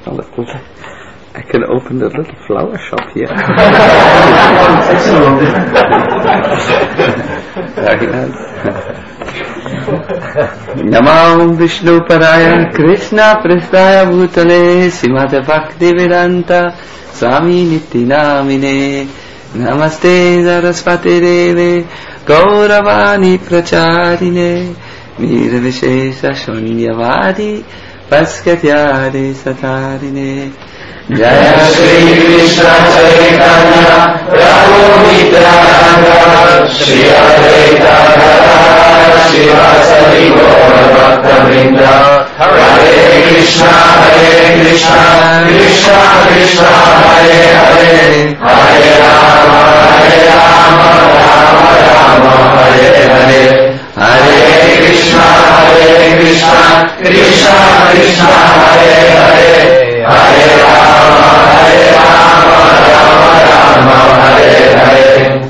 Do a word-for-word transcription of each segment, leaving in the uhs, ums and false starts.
I can open a little flower shop here. Very nice. Namo Vishnu Paraya Krishna Prasthaya Bhutale Srimate Bhaktivedanta Swami Niti Namine Namaste Saraswati Deve Gauravani Pracharine Nirvishesha Shunyavadi Paskatyade Satarine Jaya Shri Krishna Chaitanya Prabhu Nityananda Shri Advaita Gadadhara Srivasadi Gaura Bhaktavrinda Hare Krishna Hare Krishna Krishna Krishna Hare Hare Hare Rama Hare Rama Rama Rama Hare Hare Hare Krishna Hare Krishna Krishna Krishna Hare Hare Hare Rama Hare Rama Rama Rama Hare Hare.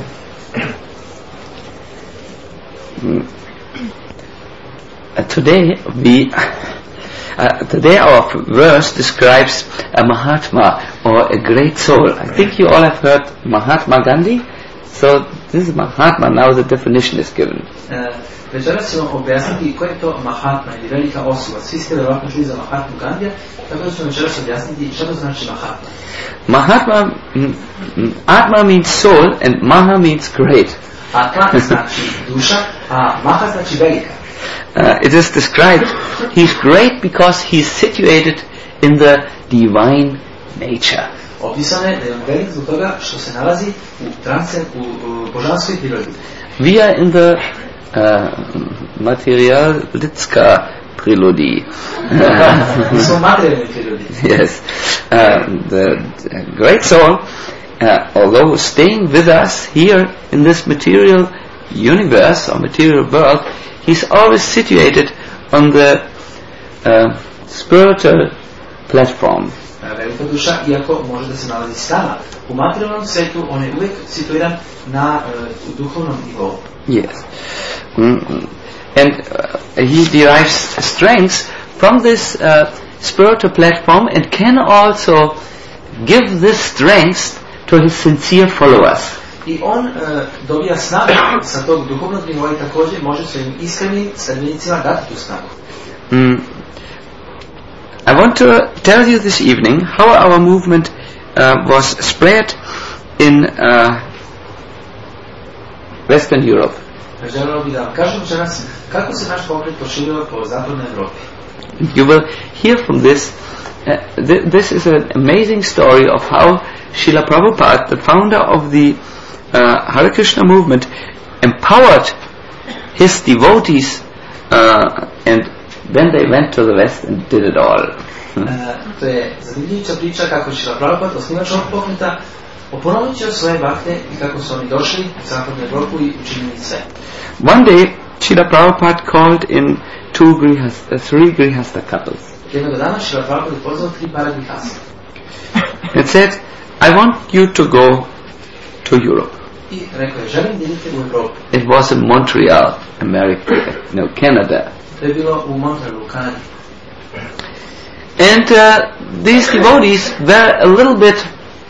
Uh, today we uh, today our verse describes a Mahatma or a great soul. I think you all have heard Mahatma Gandhi. So this is Mahatma. Now the definition is given. Večeras ćemo objasniti ko je to Mahatma ili velika osoba. Svi ste vjerovatno čuli za Mahatmu Gandija, tako da ćemo večeras objasniti što to znači Mahatma. Mahatma, mm, Atma means soul and Maha means great. Atma znači duša, a Maha znači velika. Uh, it is described, he's great because he's situated in the divine nature. Opisano je da je on velik zbog toga što se nalazi u transe, u, u božanskoj prirodi. We are in the uh, materialitska prirodi. Mi smo materijalni prirodi. Yes. Uh, the, the great soul, uh, although staying with us here in this material universe or material world, he's always situated on the uh, spiritual platform. Velika duša, iako može da se nalazi sama u materijalnom svetu, on je uvijek situiran na uh, duhovnom nivou. Yes. Mm-hmm. And uh, he derives strength from this uh, spiritual platform and can also give this strength to his sincere followers. I on uh, dobija snagu sa tog duhovnog nivoa i također može svojim iskrenim sledbenicima dati tu snagu. Mm. I want to tell you this evening how our movement uh, was spread in uh, Western Europe. Želeo bih da vam kažem večeras kako se naš pokret proširio po zapadnoj Evropi. You will hear from this. Uh, th- this is an amazing story of how Srila Prabhupada, the founder of the uh, Hare Krishna movement, empowered his devotees uh, and then they went to the West and did it all. Hmm. Uh, to je zanimljiva priča kako je Srila Prabhupada, osnivač ovog pokreta, oponovićio svoje bakte i kako su oni došli u zapadnu Evropu i učinili sve. One day, Srila Prabhupada called in two grihasta, three grihasta couples. Jednog dana Srila Prabhupada pozvao tri para grihasta. And said, I want you to go to Europe. I rekao je, želim da idete u Evropu. It was in Montreal, America, no, Canada. To je bilo u Montrealu, u Kanadi. And uh, these devotees were a little bit,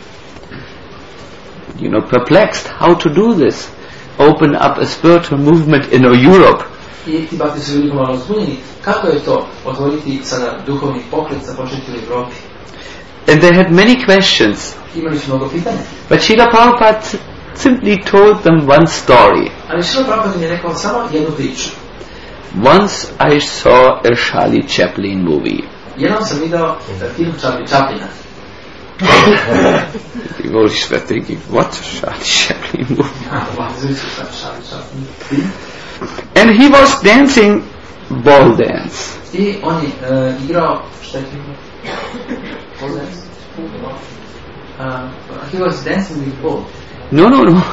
you know, perplexed how to do this. Open up a spiritual movement in Europe. I ti bakti su bili malo zbunjeni. Kako je to otvoriti sada duhovni pokret započeti u Evropi? And they had many questions. Imali su mnogo pitanja. But Srila Prabhupada simply told them one story. Ali Srila Prabhupada mi je rekao samo jednu priču. Once I saw a Charlie Chaplin movie. Jednom sam video film Charlie Chaplina. The devotees were thinking, what a Charlie Chaplin movie? And he was dancing ball dance. I on je uh, igrao, šta je igrao? Ball dance? Uh, he was dancing with ball. No, no, no.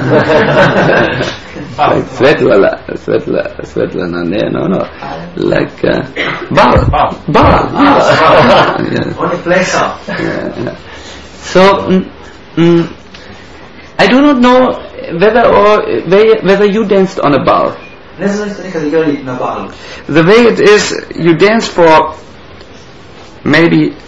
Like Svetlana, Svetla, Svetlana, no, no. Like uh, ball, ball, ball. Yeah. On je plesao. Yeah, yeah. So, mm, mm, I do not know whether or whether you danced on a ball. Ne znam da ste nekad igrali na balu. The way it is, you dance for maybe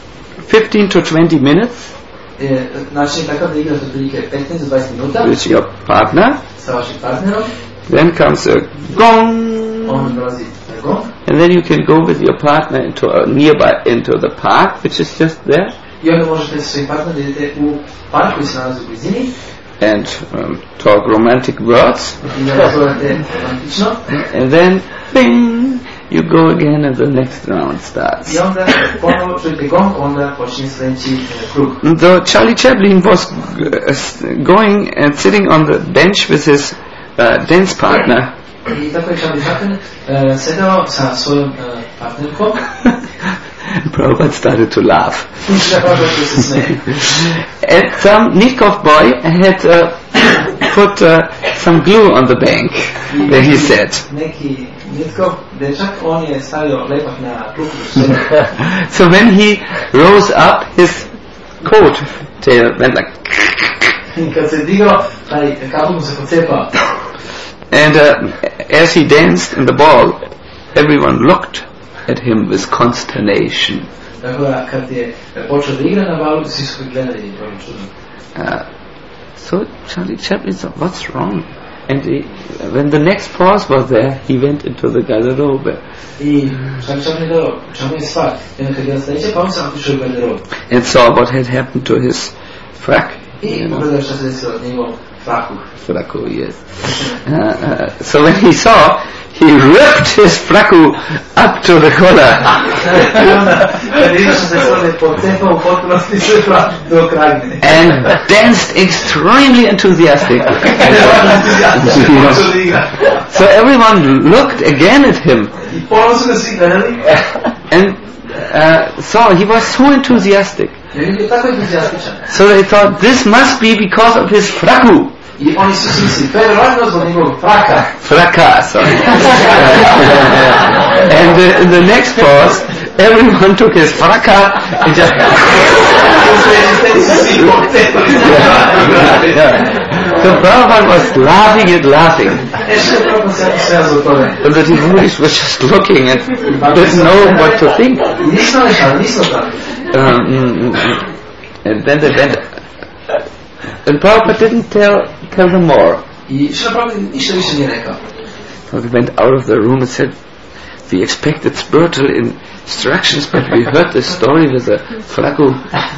fifteen to twenty minutes E, način je takav da igrate otprilike petnaest do dvadeset minuta with your partner. sa vašim partnerom, Then comes a gong, on dolazi gong, and then you can go with your partner into a nearby into the park, which is just there, i onda možete sa svojim partnerom da idete u park koji se nalazi u blizini and um, talk romantic words. i da razgovarate romantično. And then, bing, you go again, and the next round starts. I onda ponovo čujete gong, onda počinje sljedeći e, krug. Though Charlie Chaplin was uh, s- going and sitting on the bench with his uh, dance partner, I tako je Charlie Chaplin e, sedao sa svojom e, partnerkom Prabhupada started to laugh. i da Prabhupada se smeje. And some Nitkov boy had uh, put uh, some glue on the bank where he sat. Neki Nitkov dečak, on je stavio lepak na klupu. So when he rose up, his coat tail went like, I kad se digao, taj kabel mu se pocepao. and uh, as he danced in the ball, everyone looked at him with consternation. Tako da kad je počeo da igra na balu, svi su ga gledali ovim čudom. Uh, so Charlie Chaplin thought, what's wrong? And he, when the next pause was there, he went into the garderobe I Charlie Chaplin je dao, čemu je stvar? I onda kad je bila sljedeća pauza, on pišao u garderobu. and saw what had happened to his frack. I You know, pogledao šta se desilo od njegovom fraku. fracko, yes. Uh, uh, so when he saw, he ripped his fracko up to the collar. I onda kad je vidio šta se desilo, je pocepao u potpunosti svoj frak do kragne. And danced extremely enthusiastic. Počeo da igra. So everyone looked again at him I ponovno su ga svi gledali. and uh, saw he was so enthusiastic. Jer je bio tako entuzijastičan. So they thought this must be because of his fraku. I oni su si mislili, to je vjerojatno zbog njegovog fraka. Fraka, sorry. And uh, in the next pause, everyone took his fraka and just... So Prabhupada was laughing and laughing. And the devotees were just looking and didn't know what to think. Um, mm, mm, and then they went... And Prabhupada didn't tell, tell them more. I što napravili, ništa više nije rekao. So they went out of the room and said, we expected spiritual instructions, but we heard this story with a fracko.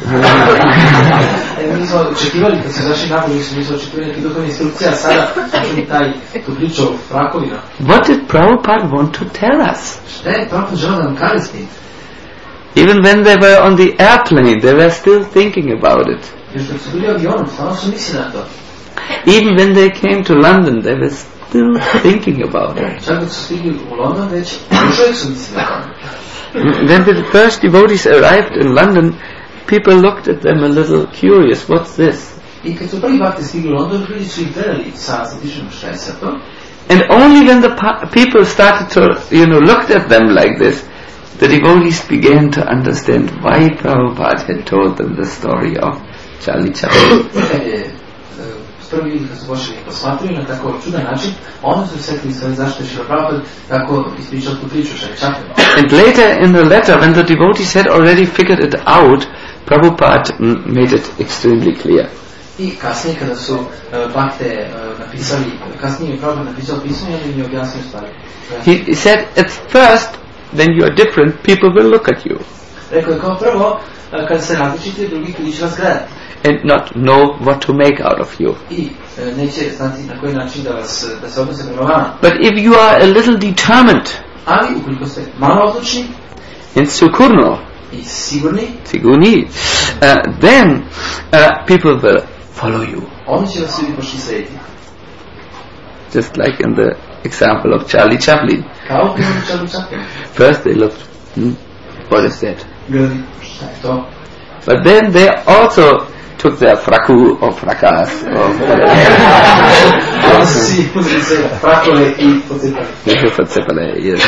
Mi smo očekivali, kad se zašli napolje, mi smo očekivali neki duhovni instrukcija, sada čuli taj, tu priču o frakovima. What did Prabhupada want to tell us? Šta je Prabhupada želeo da nam kaže s tim? Even when they were on the airplane, they were still thinking about it. Još dok su bili u avionu, stvarno su mislili na to. Even when they came to London, they were still thinking about it. Čak dok su stigli u London, već još uvijek su mislili na to. When the first devotees arrived in London, people looked at them a little curious. What's this? I kad su prvi bakti stigli u London, ljudi su ih gledali sa zatišenom šta je sad to. And only when the pa- people started to, you know, looked at them like this, the devotees began to understand why Prabhupada had told them the story of Charlie Chaplin. Kad je e, prvi ljudi kad su počeli posmatraju na tako čudan način, onda su setili sve zašto je Šrila Prabhupada tako ispričao tu priču šta je Chaplin. And later in the letter, when the devotees had already figured it out, Prabhupada mm, made it extremely clear. I kasnije kada su uh, bakte uh, napisali, kasnije je Prabhupada napisao pismo i mi je objasnio stvari. He, he said, at first, when you are different, people will look at you Rekao je kao prvo, uh, kada se različite, drugi ljudi će vas gledati. and not know what to make out of you. I uh, neće znati na koji način da, vas, da se odnose prema vama. But if you are a little determined Ali ukoliko ste malo odlučni and sukurno, i sigurni, siguni, uh, then uh, people will follow you. oni će vas ljudi početi slediti. Just like in the example of Charlie Chaplin. Kao primjer Charlie Chaplin. First they looked, hmm, what is that? Gledali, šta je to? But then they also took their fraku or fracas or Onda su svi uzeli se frakove i pocepali. yes.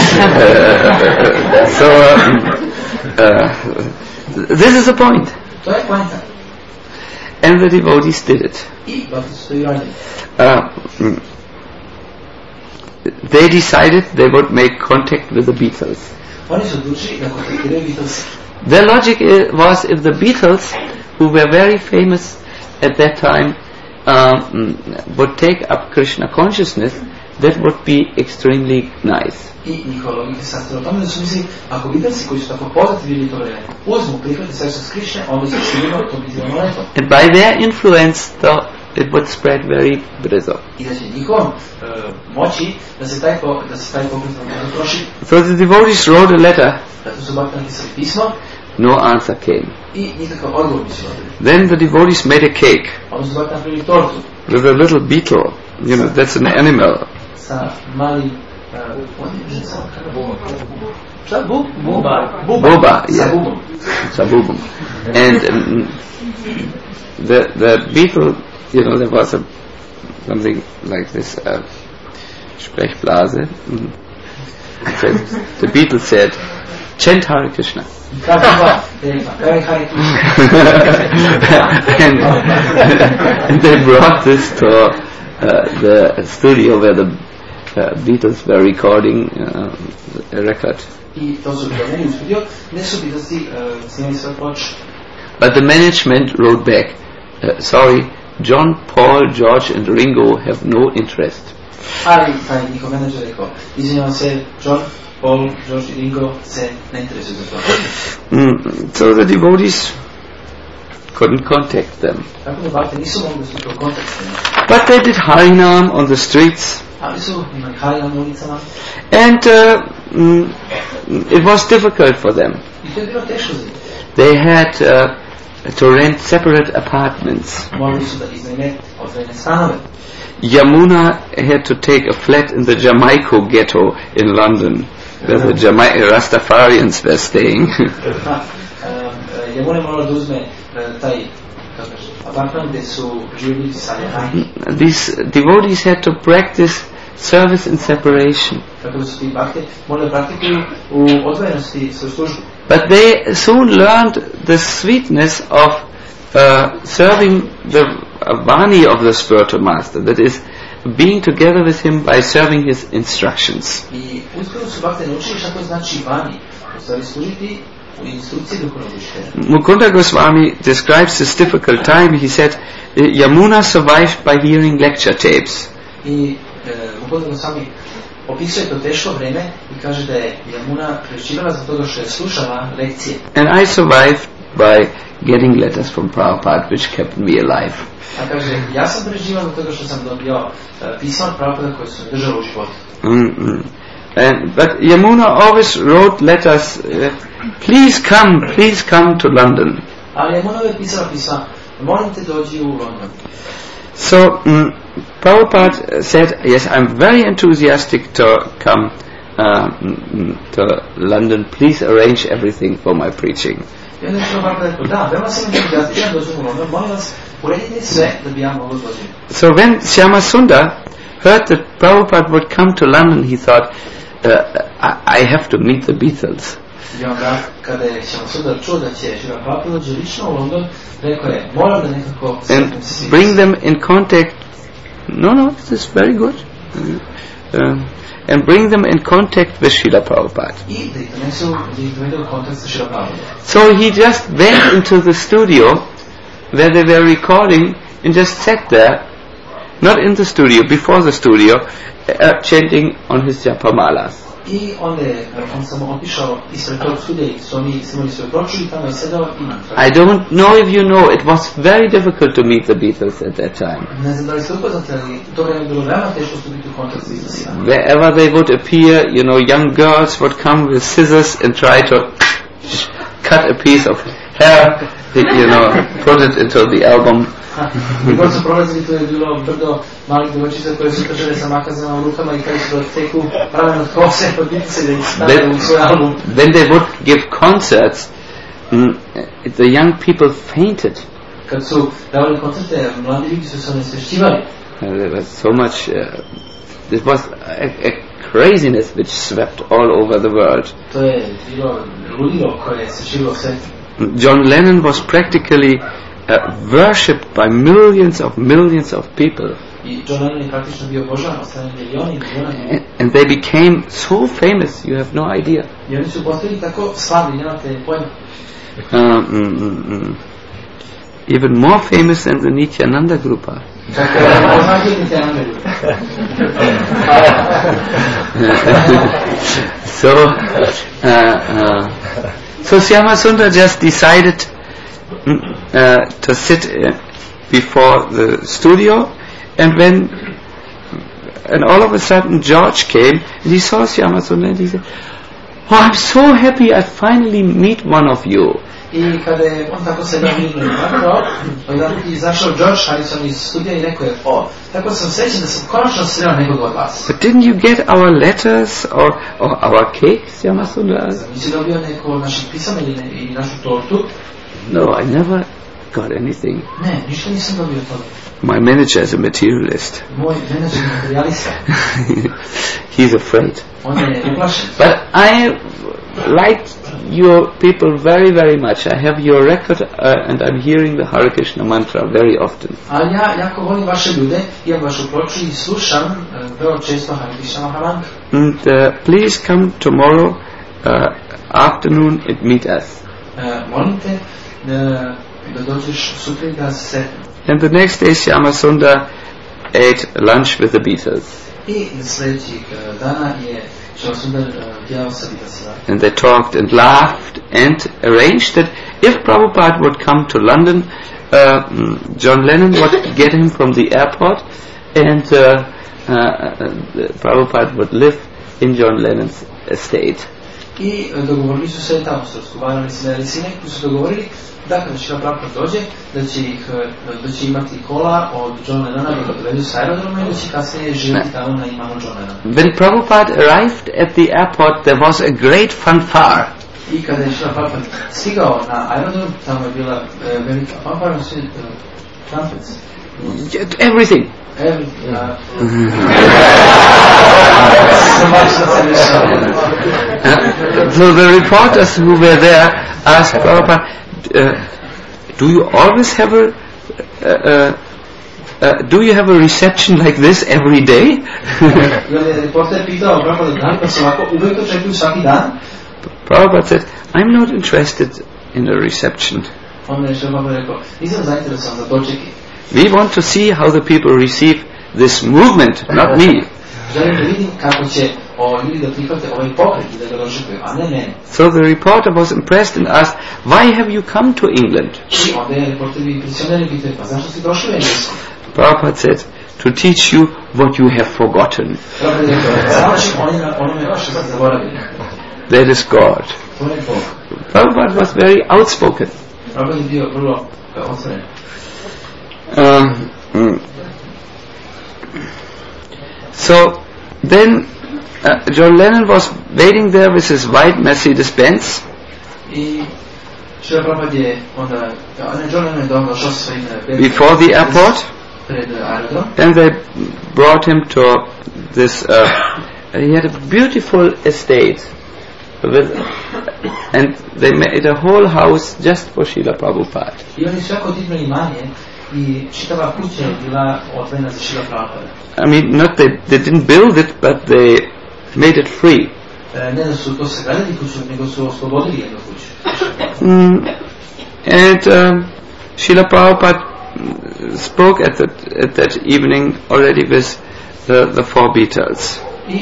uh, so um, uh, this is the point. To je poenta. And the devotees did it. I bakti su to i radili. Uh, mm, they decided they would make contact with the Beatles. Oni su odlučili da kontaktiraju Beatles. Their logic i- was if the Beatles, who were very famous at that time, um, would take up Krishna consciousness, that would be extremely nice. I njihova logika sastoji u tome da su mislili, ako Beatlesi koji su tako poznati bili to vreme, uzmu prihvati srce s Krišne, onda će sigurno to biti vrlo lepo. And by their influence, though, it would spread very brzo. I da će njihovom uh, moći da se taj, po, da se taj pokret vrlo proši. So the devotees wrote a letter. Zato su bhakti napisali pismo No answer came. i nikakav odgovor nisu dobili. Then the devotees made a cake Onda su bhakti napravili tortu with a little beetle. You know, that's an animal. sa malim uh, šta? Bub? Buba. Buba, Sa yeah. bubom. Sabubum. And um, the the beetle, you know, there was a, something like this uh, Sprechblase. Mm. So the beetle said, "Chant Hare Krishna." Kaže pa, rekla, kaj Hare Krishna. and, and they brought this to uh, the studio where the uh, Beatles were recording uh, a record. I to su doneli u studio, gdje su Beatlesi uh, snimali sve ploče. But the management wrote back, uh, sorry, John, Paul, George and Ringo have no interest. Ali taj njihov menadžer rekao, izvinjavam se, John, Paul, George i Ringo se ne interesuju za to. Mm, so the devotees couldn't contact them. Tako da bhakti nisu mogli stupiti u kontakt s njima. But they did Harinam on the streets. Ali su imali Harina na ulicama And uh, mm, it was difficult for them. i to je bilo teško za njih. They had uh, to rent separate apartments. Morali su da iznajme odvojene stanove. Yamuna had to take a flat in the Jamaica ghetto in London, where the Jamaica Rastafarians were staying. Ha, uh, Yamuna je morala da uzme uh, taj kako kaže, apartman gdje su živjeli sa Jamaici. These devotees had to practice service in separation. Tako da su ti bhakti morali da praktikuju u odvojenosti svoju službu. But they soon learned the sweetness of uh, serving the Vani of the spiritual master, that is, being together with him by serving his instructions. I uskoro su bhakti naučili šta to znači vani, u stvari služiti u instrukciji duhovnog učitelja. Mukunda Goswami describes this difficult time. He said, Yamuna survived by hearing lecture tapes. I Mukunda Goswami opisuje to teško vreme i kaže da je Yamuna preživala zato toga što je slušala lekcije. And I survived by getting letters from Prabhupada, which kept me alive. A kaže, ja sam preživao zato toga što sam dobio uh, pisma od Prabhupada koje su me držali u životu. Mm-hmm. And, but Yamuna always wrote letters, uh, please come, please come to London. Ali Yamuna je pisala pisma, molim te dođi u London. So um, Prabhupada said, yes, I'm very enthusiastic to come uh, to London. Please arrange everything for my preaching. I onda je Prabhupada rekao, da, veoma sam entuzijastičan, dođem u London, molim vas, uredite sve da bi ja mogu dođi. So when Shyama Sundar heard that Prabhupada would come to London, he thought, uh, I, I have to meet the Beatles. I onda, kada je Shyama Sundar čuo da će Srila Prabhupada dođe lično u London, rekao je, moram da nekako sretnem se svi. Bring them in contact. No, no, this is very good. Um, and bring them in contact with Srila Prabhupada. I da ih donesu, da ih dovedu u kontakt sa Srila Prabhupada. So he just went into the studio where they were recording and just sat there, not in the studio, before the studio, uh, chanting on his japamalas. I onda je on samo otišao ispred tog studija i su oni snimali svoju ploču i tamo je sedao i mantra. I don't know if you know, it was very difficult to meet the Beatles at that time. Ne znam da li ste upoznati, ali u to vreme je bilo veoma teško stupiti u kontakt s Beatlesima. Wherever they would appear, you know, young girls would come with scissors and try to cut a piece of hair, you know, put it into the album. I god su prolazili, to je bilo brdo malih devojčica koje su držale sa makazama u rukama i kada su da teku pravilno od kose, pa biti se da ih stave u svoj album. When they would give concerts, mm, the young people fainted. Kad su davali koncerte, mladi ljudi su se onesvešćivali. Uh, there was so much, uh, this was a, a craziness which swept all over the world. To je bilo ludilo koje se širilo u svijetu. John Lennon was practically uh, worshipped by millions of millions of people. I John Lennon je praktično bio obožavan od strane milioni i miliona ljudi. And, and they became so famous, you have no idea. I oni su postali tako slavni, nemate pojma. um, mm, mm, even more famous than the Nityananda Grupa. so, uh, uh, so Syama Sundar just decided uh, to sit uh, before the studio, and when and all of a sudden George came and he saw Syama Sundar and he said, "Oh, I'm so happy I finally meet one of you." I kada je on tako se mirno namakao, jedan izašao George Harrison iz studija i rekao je, o, tako sam srećen da sam konačno sreo nekog od vas. But didn't you get our letters or, or our cake, Syama Sundar? Nisi dobio neko od naših pisama ili, ne, ili našu tortu? No, I never got anything. Ne, ništa nisam dobio od toga. My manager is a materialist. Moj menadžer je materialista. He's afraid. On je uplašen. But I like your people very, very much. I have your record uh, and I'm hearing the Hare Krishna mantra very often. Ali ja jako volim vaše ljude, imam vašu ploču i slušam uh, vrlo često Hare Krishna mantra. And uh, please come tomorrow uh, afternoon and meet us. Uh, molim te da, da dođeš sutra da se setimo. And the next day Syama Sundar ate lunch with the Beatles. I sljedećeg uh, dana je Syama Sundar uh, jeo sa Beatlesima. And they talked and laughed and arranged that if Prabhupada would come to London, uh, John Lennon would get him from the airport, and uh, uh, uh, Prabhupada would live in John Lennon's estate. I uh, dogovorili su se tamo, su razgovarali s Melisine, koji su dogovorili da kada Šrila Prabhupada dođe, da će, ih, da će imati kola od John Lennona da ga dovedu s aerodroma i da će kasnije živjeti tamo na imanu John Lennona. When Prabhupada arrived at the airport, there was a great fanfare. I kada je Šrila Prabhupada stigao na aerodrom, tamo je bila uh, velika fanfara, svi uh, trumpets. Everything. Every, uh, so the reporters who were there asked Prabhupada, uh, do you always have a uh, uh, uh, do you have a reception like this every day? Prabhupada said, I'm not interested in a reception. We want to see how the people receive this movement, not me. So the reporter was impressed and asked, why have you come to England? Prabhupada said, to teach you what you have forgotten. That is God. Prabhupada was very outspoken. Um, mm. So then uh, John Lennon was waiting there with his white Mercedes Benz. Before the airport, and they brought him to this. Uh, he had a beautiful estate, with, and they made a whole house just for Srila Prabhupada. I mean, not they, they didn't build it, but they made it free. Mm, and um, Srila Prabhupada spoke at that, at that evening already with the, the four Beatles.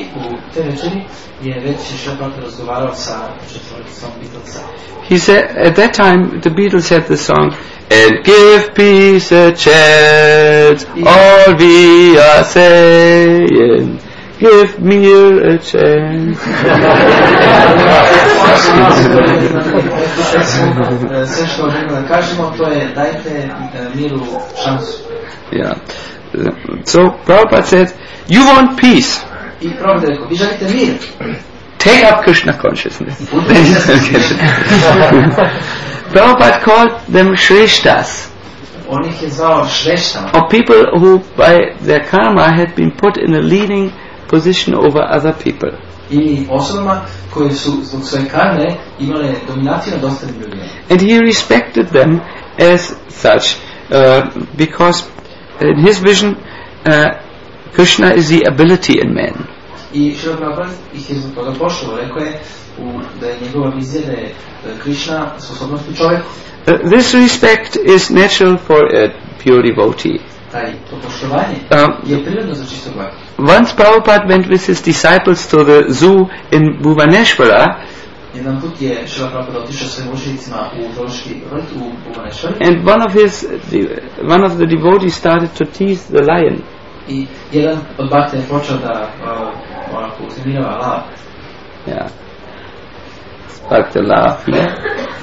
He said, at that time, the Beatles had the song, and give peace a chance, all we are saying, give me a chance. Yeah. So Prabhupada said, you want peace. Take up Krishna consciousness. Prabhupada called them Shreshtas, or people who by their karma had been put in a leading position over other people. And he respected them as such, uh, because in his vision uh, Krishna is the ability in man. I Šrila Prabhupada ih je zbog toga poštovao. Rekao je u, da je njegova vizija da je Krishna sposobnost u čovjeku. Uh, this respect is natural for a pure devotee. Taj, to poštovanje Um, je prirodno za čistog bhaktu. Once Prabhupada went with his disciples to the zoo in Bhuvaneshwara, Jedan put je Šrila Prabhupada otišao svojim učenicima u zoološki vrt u Bhuvaneshwari. and one of his, one of the devotees started to tease the lion. I jedan od bhakta je počeo da uh, onako uznemirava lav. Yeah. Sparked a laugh. Yeah.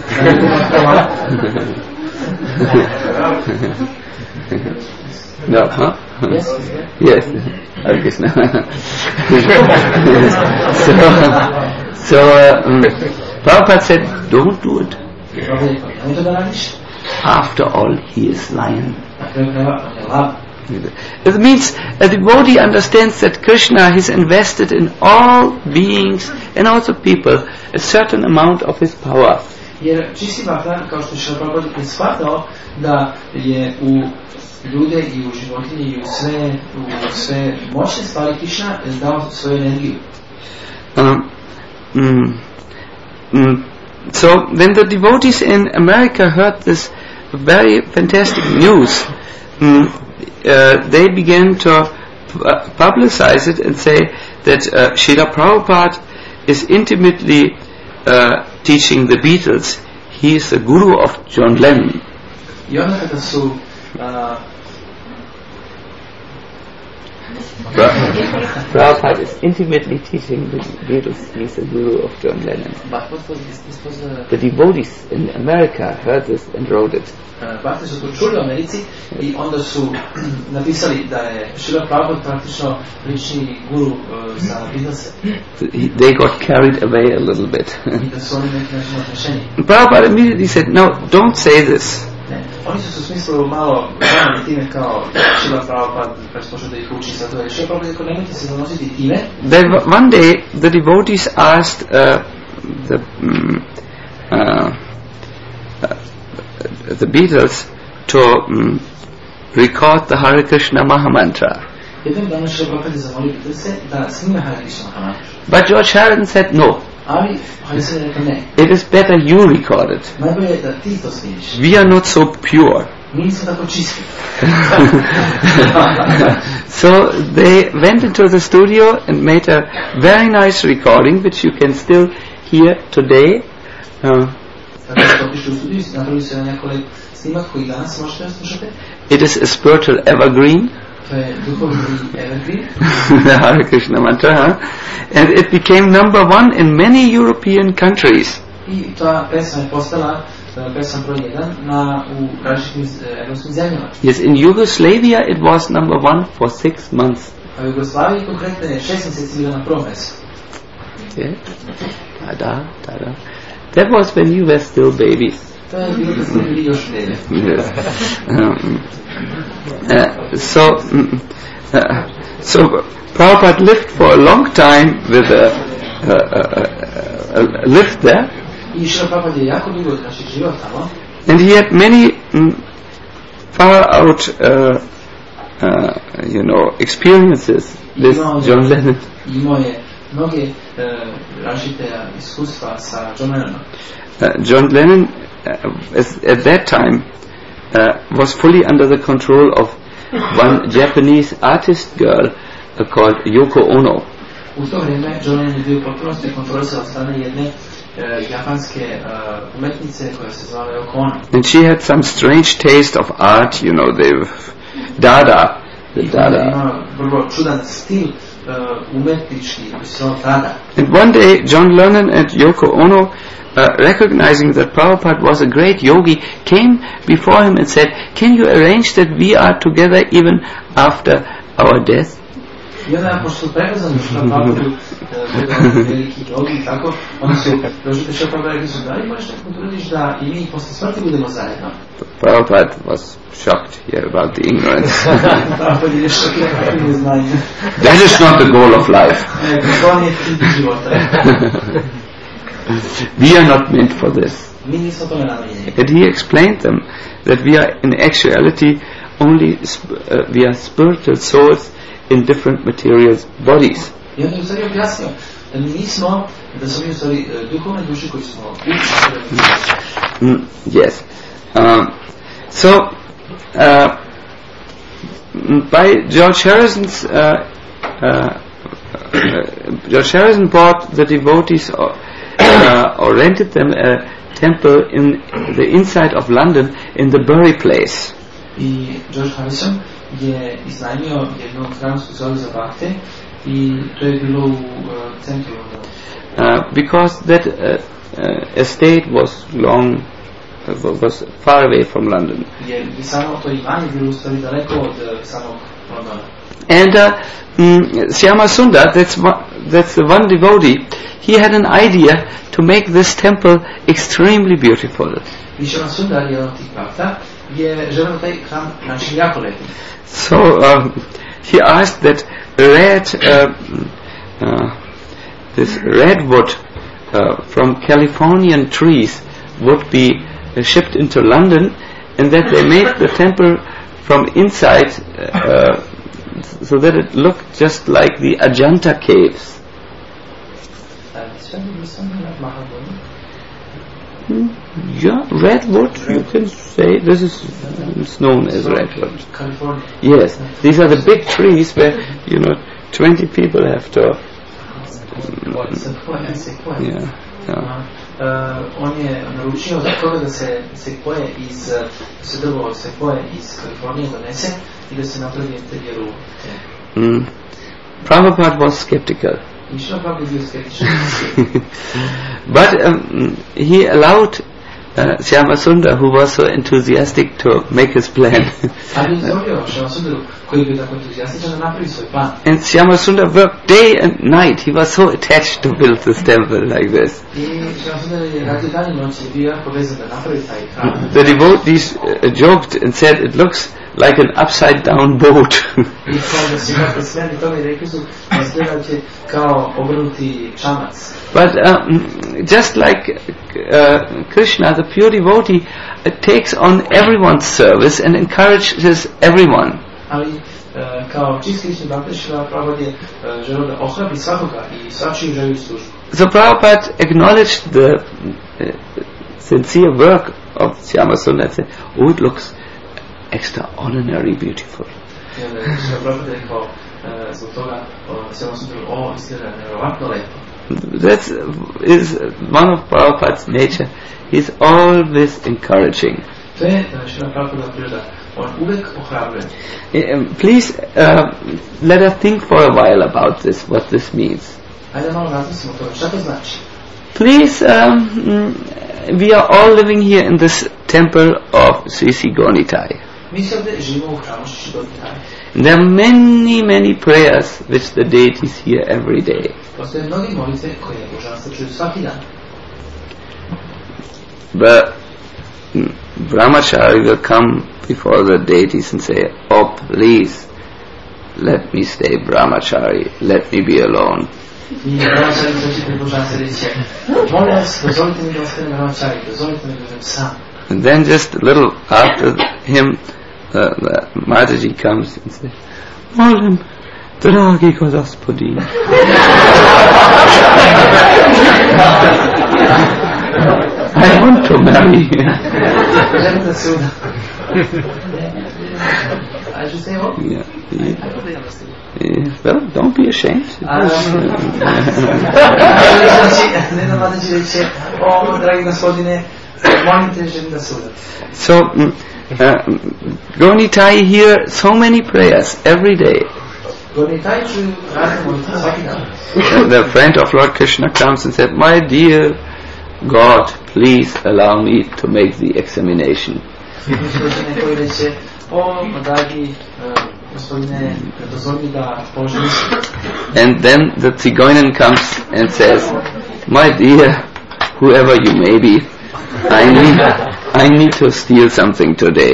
No, huh? Yes, Yes. Hare Krishna. so, so uh, um, Prabhupada said, don't do it. Prabhupada je rekao, nemoj to da radiš. After all, he is lion. Na kraju krajeva, on je lav. It means a devotee understands that Krishna has invested in all beings and also people a certain amount of his power. Jer čisti bhakta, kao što je Šrila Prabhupada je shvatao da je u ljude i u životinje i u sve, u sve moćne stvari Krishna dao svoju energiju. Um, mm, mm, so when the devotees in America heard this very fantastic news, mm, uh, they began to pu- publicize it and say that uh, Srila Prabhupada is intimately uh, teaching the Beatles. He is the guru of John Lennon. I onda kada su uh, Prabhupada is intimately teaching the Beatles. He is the guru of John Lennon. but what was this, this was uh, The devotees in America heard this and wrote it. uh, bhakti su to čuli u Americi i onda su napisali da je Šrila Prabhupada praktično lični guru uh, za Beatlese They got carried away a little bit. i da su oni neki način odnešeni. Prabhupada immediately said, no, don't say this. Ne, oni su se u smislu malo zanali time kao Šrila Prabhupada prespošao da ih uči za to. Jer Šrila Prabhupada rekao, nemojte se zanositi time. Then one day the devotees asked uh, the um, uh, uh, the Beatles to um, record the Hare Krishna Mahamantra. Jednog dana Šrila Prabhupada je zamolio Beatlese da snime Hare Krishna Mahamantra. But George Harrison said, no, Ali Harrison je rekao ne. it is better you record it. Najbolje je da ti to snimiš. We are not so pure. Mi nismo tako čisti. So they went into the studio and made a very nice recording, which you can still hear today. Uh, Kada ste otišli u studiju, napravili su jedan jako lep snimak koji danas možete da slušate. it is a spiritual evergreen, To je duhovni evergreen. the Hare Krishna mantra, huh? And it became number one in many European countries. I ta pesma je postala uh, pesma broj jedan na, u različitim uh, evropskim zemljama. Yes, in Yugoslavia it was number one for six months. A u Jugoslaviji konkretno je šest mjeseci bila na prvom mjestu. Yeah? Tada, tada. That was when you were still babies. To je bilo kad ste bili još deve. Yes. Um, uh, so, mm, uh, so Prabhupada lived for a long time with a, a, a, a, a lived there, I Šrila Prabhupada je jako dugo znači živao tamo. and he had many mm, far out, uh, uh, you know, experiences with John Lennon. Imao je mnoge uh, različite iskustva sa John Lennonom. Uh, John Lennon, uh, as, at that time, uh, was fully under the control of one Japanese artist girl uh, called Yoko Ono. U to vrijeme John Lennon je bio potpunosti kontrolisan od strane jedne uh, japanske uh, umetnice koja se zvala Yoko Ono. And she had some strange taste of art, you know, they Dada, the I ona je Dada. imala vrlo čudan stil uh, umetnički, koji se zvala Dada. And one day, John Lennon and Yoko Ono, uh, recognizing that Prabhupada was a great yogi, came before him and said, can you arrange that we are together even after our death? I onda, pošto su prepoznali Šrila Prabhupada, uh, veliki jogi i tako, oni su došli do Šrila Prabhupada i rekli su, da li možeš tako trudiš da i mi posle smrti budemo zajedno? Prabhupada was shocked here about the ignorance. Prabhupada je šokiran kakvim neznanjem. That is not the goal of life. Rekao, to nije cilj života. We are not meant for this. Mi nismo tome namenjeni. And he explained them that we are in actuality only sp- uh, we are spiritual souls in different material bodies. I onda je u stvari objasnio da mi nismo, da smo mi u stvari duhovne duše koji smo učili. Mm, yes. Um, so, uh, by George Harrison's, uh, uh, uh, George Harrison bought the devotees or, uh, or rented them a temple in the inside of London in the Bury Place. I George Harrison je iznajmio jednu hramsku sobu za bakte i to je bilo u uh, centru Londona. Uh, because that uh, uh, estate was long, uh, was far away from London. Jer bi samo to imanje bilo u stvari daleko od uh, samog Londona. And uh, mm, Shyama Sundar, that's one, that's the one devotee, he had an idea to make this temple extremely beautiful. I Shyama Sundar, jedan od tih bakta, je želeo taj hram način jako lepim. So um, he asked that red, uh, uh, this redwood uh, from Californian trees would be uh, shipped into London, and that they made the temple from inside uh, so that it looked just like the Ajanta caves. Hmm? Yeah, redwood, you can say. This is it's known as redwood. California. Yes, these are the big trees where, you know, twenty people have to. Yeah, yeah. Uh, on je naručio za toga da se sekvoje iz se drvo sekvoje iz Kalifornije donese i da se napravi interijer u mm. Prabhupada was skeptical. But um, he allowed uh, Shyama Sundar, who was so enthusiastic, to make his plan. And Shyama Sundar worked day and night. He was so attached to build this temple like this. The devotees uh, joked and said it looks like an upside down boat. But um, just like uh, Krishna, the pure devotee, uh, takes on everyone's service and encourages everyone. So Prabhupada acknowledged the uh, sincere work of Shyama Sundar and said, oh, it looks extraordinarily beautiful. That is one of Prabhupada's nature. He's always encouraging. Um, please uh, let us think for a while about this, what this means. Please, um, we are all living here in this temple of Sri Sri Gaunitai. There are many, many prayers which the deities hear every day. But Brahmachari will come before the deities and say, oh please, let me stay Brahmachari, let me be alone. And then just a little after him, uh, the Mataji comes and says, Molim, dragi Gospodin. I want to marry. Yeah, yeah. Yeah, well, don't be ashamed. So, uh, Gaunitai hear so many prayers every day. The friend of Lord Krishna comes and said, my dear God, please allow me to make the examination. And then the Tsigoinen comes and says, my dear, whoever you may be, I need, I need to steal something today.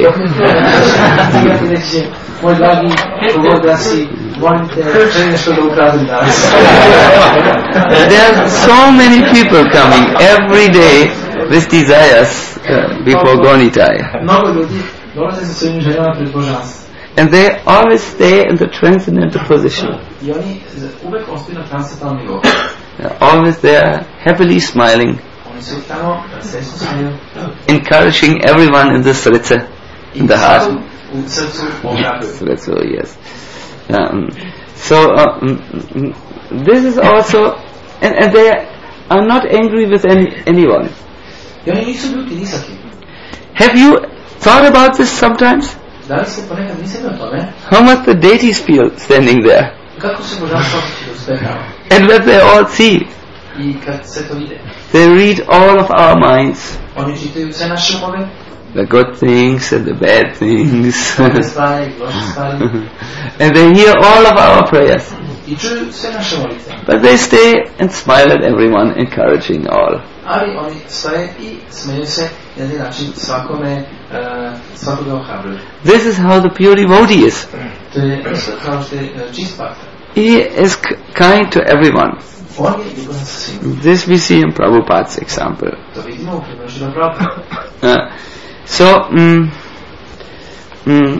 There are so many people coming every day with desires uh, before Gaunitai. And they always stay in the transcendental position. I oni uvek ostaju na transcendentalnom nivou. They're always there, happily smiling, Oni su tamo, sve su smiju. encouraging everyone in the sritsa, in the heart. U srcu ohrabruju. Sritsa, yes. Um, so uh, mm, mm, this is also, and, and they are not angry with any, anyone. I oni nisu ljuti ni sa kim. Have you thought about this sometimes? Da li ste ponekad mislili o tome? How must the deities feel standing there? Kako se božanstvo osjeća da sve tamo? And when they all see, I kad se to vide, they read all of our minds, oni čitaju sve naše umove, the good things and the bad things. dobre stvari, loše stvari, And they hear all of our prayers. i čuju sve naše molitve. But they stay and smile at everyone, encouraging all. Ali oni stoje i smeju se na jedan način svakome, uh, svakoga ohrabruju. This is how the pure devotee is. To je isto kao što je uh, čist bhakta. He is k- kind to everyone. On je ljubavan sa svima. This we see in Prabhupada's example. To vidimo u primjeru Šrila Prabhupada. Uh, so, mm, mm,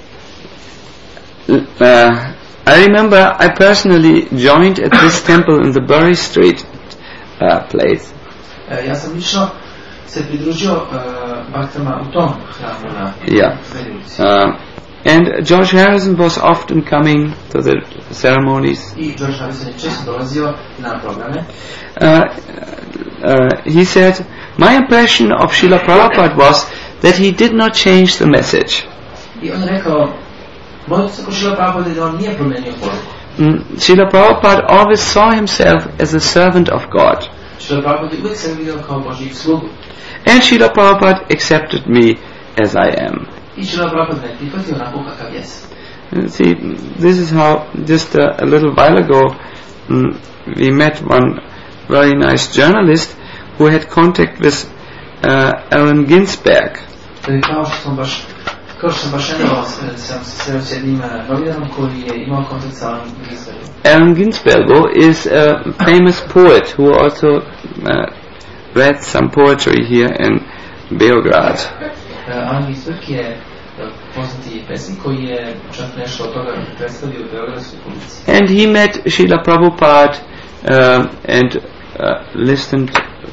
uh, I remember I personally joined at this temple in the Bury Street uh, place. Uh, ja sam lično se pridružio uh, bhaktama u tom hramu na Yeah. Velici. Uh, and George Harrison was often coming to the ceremonies. I George Harrison je često dolazio na programe. Uh, uh, he said, my impression of Srila Prabhupada was that he did not change the message. I on je rekao, moj utisak o Šrila Prabhupada je da on nije promenio poruku. Mm, Srila Prabhupada always saw himself as a servant of God. Šrila Prabhupada je uvijek se vidio kao Božji slugu. And Srila Prabhupada accepted me as I am. I Šrila Prabhupada ne prihvatio onako kakav jes. Uh, See, this is how, just a, a little while ago, mm, we met one very nice journalist who had contact with uh, Aaron Ginsberg. To je kao što sam baš, kao što sam baš jedno sam se sreo s jednim novinarom koji je imao kontakt sa Aaron Ginsbergom. Aaron Ginsbergo is a famous poet who also uh, read some poetry here in Beograd. Aaron Ginsberg je poznati pesnik koji je čak nešto od toga predstavio u Beogradskoj ulici. And he met Srila Prabhupada uh, and uh, listened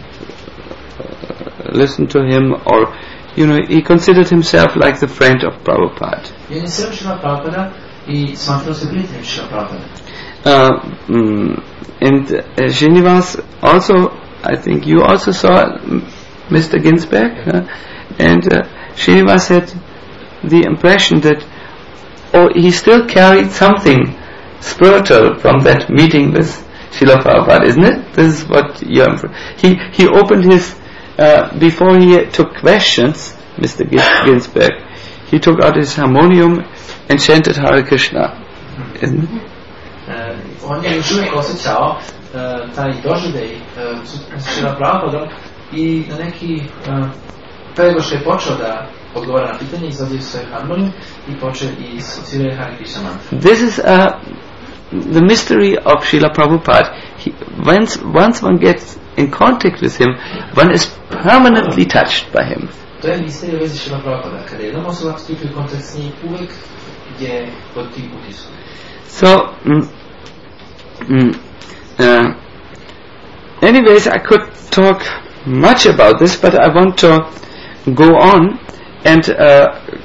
uh, listened to him, or you know, he considered himself like the friend of Prabhupada. I on je sreo Šrila Prabhupada i smatrao se prijateljem Šrila Prabhupada. Uh, mm, and uh, Srinivas also, I think you also saw Mister Ginsberg, uh, and uh, Srinivas had the impression that, oh, he still carried something spiritual from that meeting with Srila Prabhupada, isn't it? This is what you are. He he opened his uh, before he took questions, Mister Ginsberg. He took out his harmonium and chanted Hare Krishna, isn't it? Uh, on je još uvijek osjećao uh, taj doživljaj uh, s Šrila Prabhupadom i na neki uh, prego što je počeo da odgovara na pitanje, izvadio svoj harmoniju i počeo i svirao Hare Krishna mantru. This is uh, the mystery of Srila Prabhupada. He, once, once one gets in contact with him, one is permanently touched by him. To je misterija u vezi Šrila Prabhupada. Kada jedan osoba stupi u kontakt s njim, uvek je pod tim utiskom. So, mm, mm, uh, anyways, I could talk much about this, but I want to go on and uh,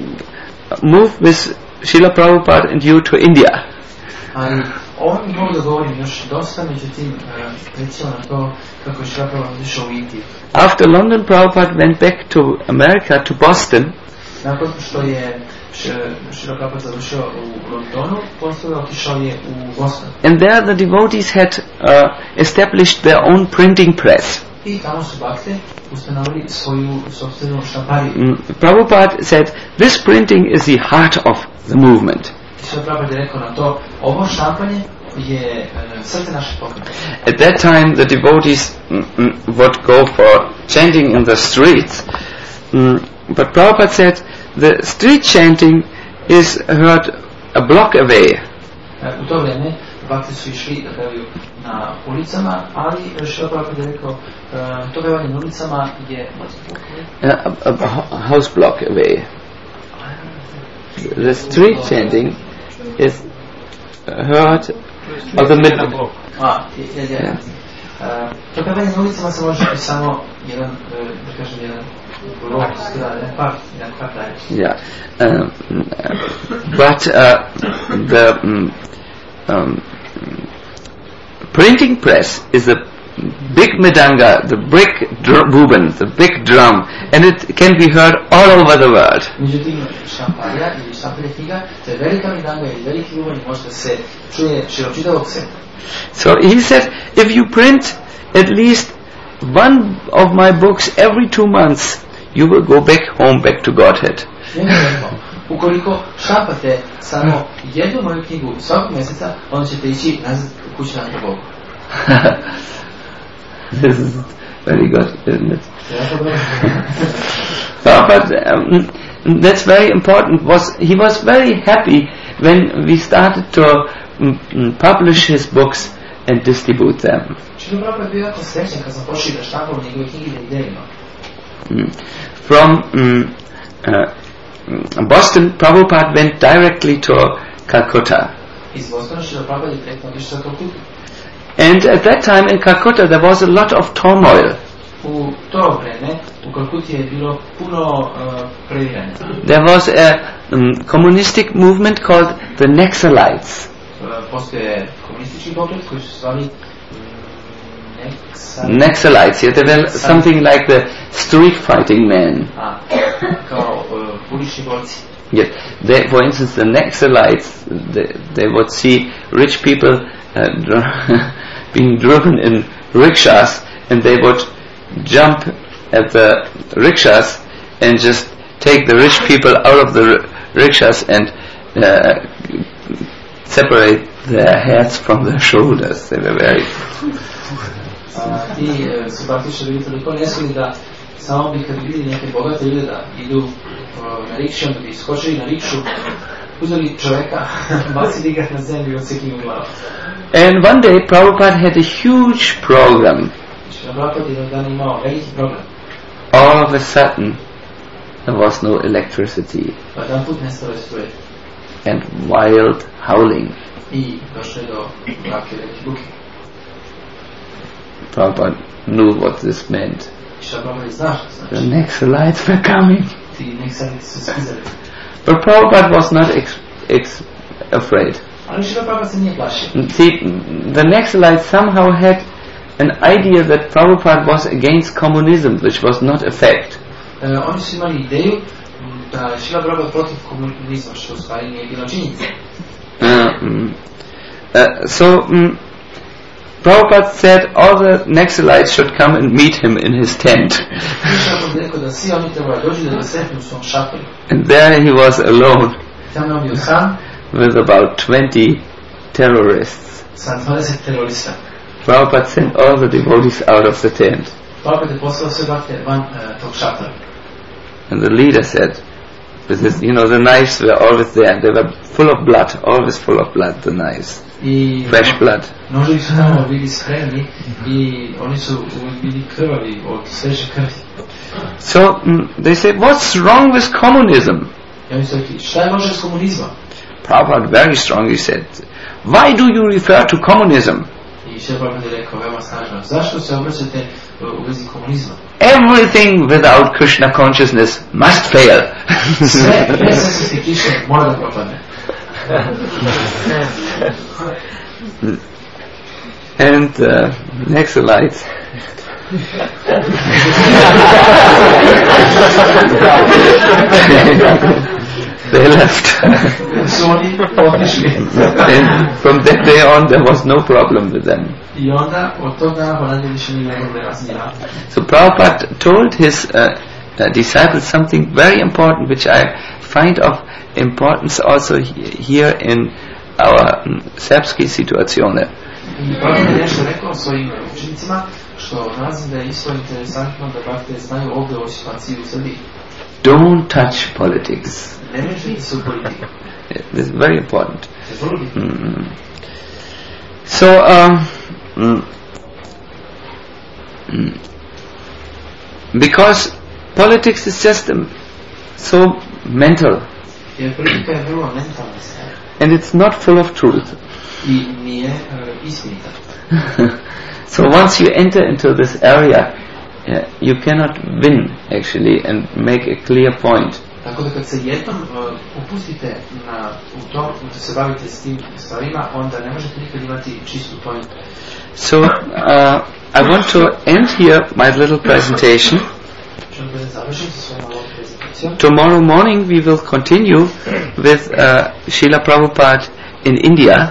move with Srila Prabhupada and you to India. Ali ovdje mogu da govorim još dosta, međutim, uh, recimo na to kako je Šrila Prabhupada išao u Indiju. After London, Prabhupada went back to America, to Boston. Nakon što je Šrila Prabhupada završio u Londonu, poslije otišao je u Boston. And there the devotees had uh, established their own printing press. I tamo su bakte ustanovili svoju sopstvenu štampariju. Mm, Prabhupada said, this printing is the heart of the movement. I Šrila Prabhupada je rekao na to, ovo štampanje je uh, srce naše pokrete. At that time, the devotees mm, mm, would go for chanting in the streets. Mm, but Prabhupada said, the street chanting is heard a block away. Uh, u to vrijeme bakte su išli da pevaju na ulicama, ali Šrila Prabhupada je rekao, uh, to pevanje na ulicama je Uh, a, a, a house block away. the street chanting is heard of the mid. A, yeah. To pevanje na ulicama se može biti samo jedan, da kažem, jedan blok, jedan part, jedan kvartal. Yeah. Um, but uh, the um, um, printing press is the big medanga, the big dr- buben, the big drum, and it can be heard all over the world. Međutim, štamparija ili štamparija knjiga, to je velika medanga ili veliki buben i može da se čuje širom čitavog sveta. So he said, if you print at least one of my books every two months, you will go back home, back to Godhead. Ukoliko štampate samo jednu moju knjigu svakog mjeseca, onda ćete ići nazad kući na Bogu. This is very good, isn't it? No, but um, that's very important. Was he was very happy when we started to um, publish his books and distribute them. Mm. From um, uh, Boston, Prabhupada went directly to Calcutta. And at that time in Calcutta there was a lot of turmoil. There was a um, communistic movement called the Naxalites. Naxalites, yeah, they were something like the street fighting men. Yeah, they, for instance, the Naxalites, they, they would see rich people uh, dr- being driven in rickshaws, and they would jump at the rickshaws and just take the rich people out of the r- rickshaws and uh, separate their heads from their shoulders. They were very... I su praktično bili toliko nesvili da samo bi kad vidjeli neke bogate ljude da idu na rikšu, da bi skočili na rikšu, uzeli čoveka, bacili ga na zemlju i odsekli mu glavu. And one day Prabhupada had a huge program. All of a sudden there was no electricity and wild howling. Prabhupada knew what this meant. The Naxalites were coming. But Prabhupada was not ex- ex- afraid. See, the Naxalites somehow had an idea that Prabhupada was against communism, which was not a fact. Oni su imali ideju da Šrila Prabhupada protiv komunizma, što u stvari nije bila činjenica. So um, Prabhupada said all the Naxalites should come and meet him in his tent. And there he was alone with about twenty terrorists. Prabhupada sent all the devotees out of the tent. And the leader said, with his, you know, the knives were always there. They were full of blood, always full of blood, the knives. Fresh blood. So um, they said, what's wrong with communism? Prabhupada very strongly said, why do you refer to communism? Everything without Krishna consciousness must fail. And uh, Naxalites they left. And from that day on there was no problem with them. So Prabhupada told his uh, uh, disciples something very important, which I find of importance also he- here in our um, Serbski situazione. Don't touch politics. This is very important. Mm. So, um, mm, mm, because politics is just um, so mental, Jer politika je vrlo mentalna stvar. And it's not full of truth. I nije uh, istinita. So once you enter into this area, uh, you cannot win actually and make a clear point. Tako da kad se jednom uh, upustite na, u to, da se bavite s tim stvarima, onda ne možete nikad imati čistu pointu. So uh, I want to end here my little presentation. Tomorrow morning we will continue with uh, Srila Prabhupada in India.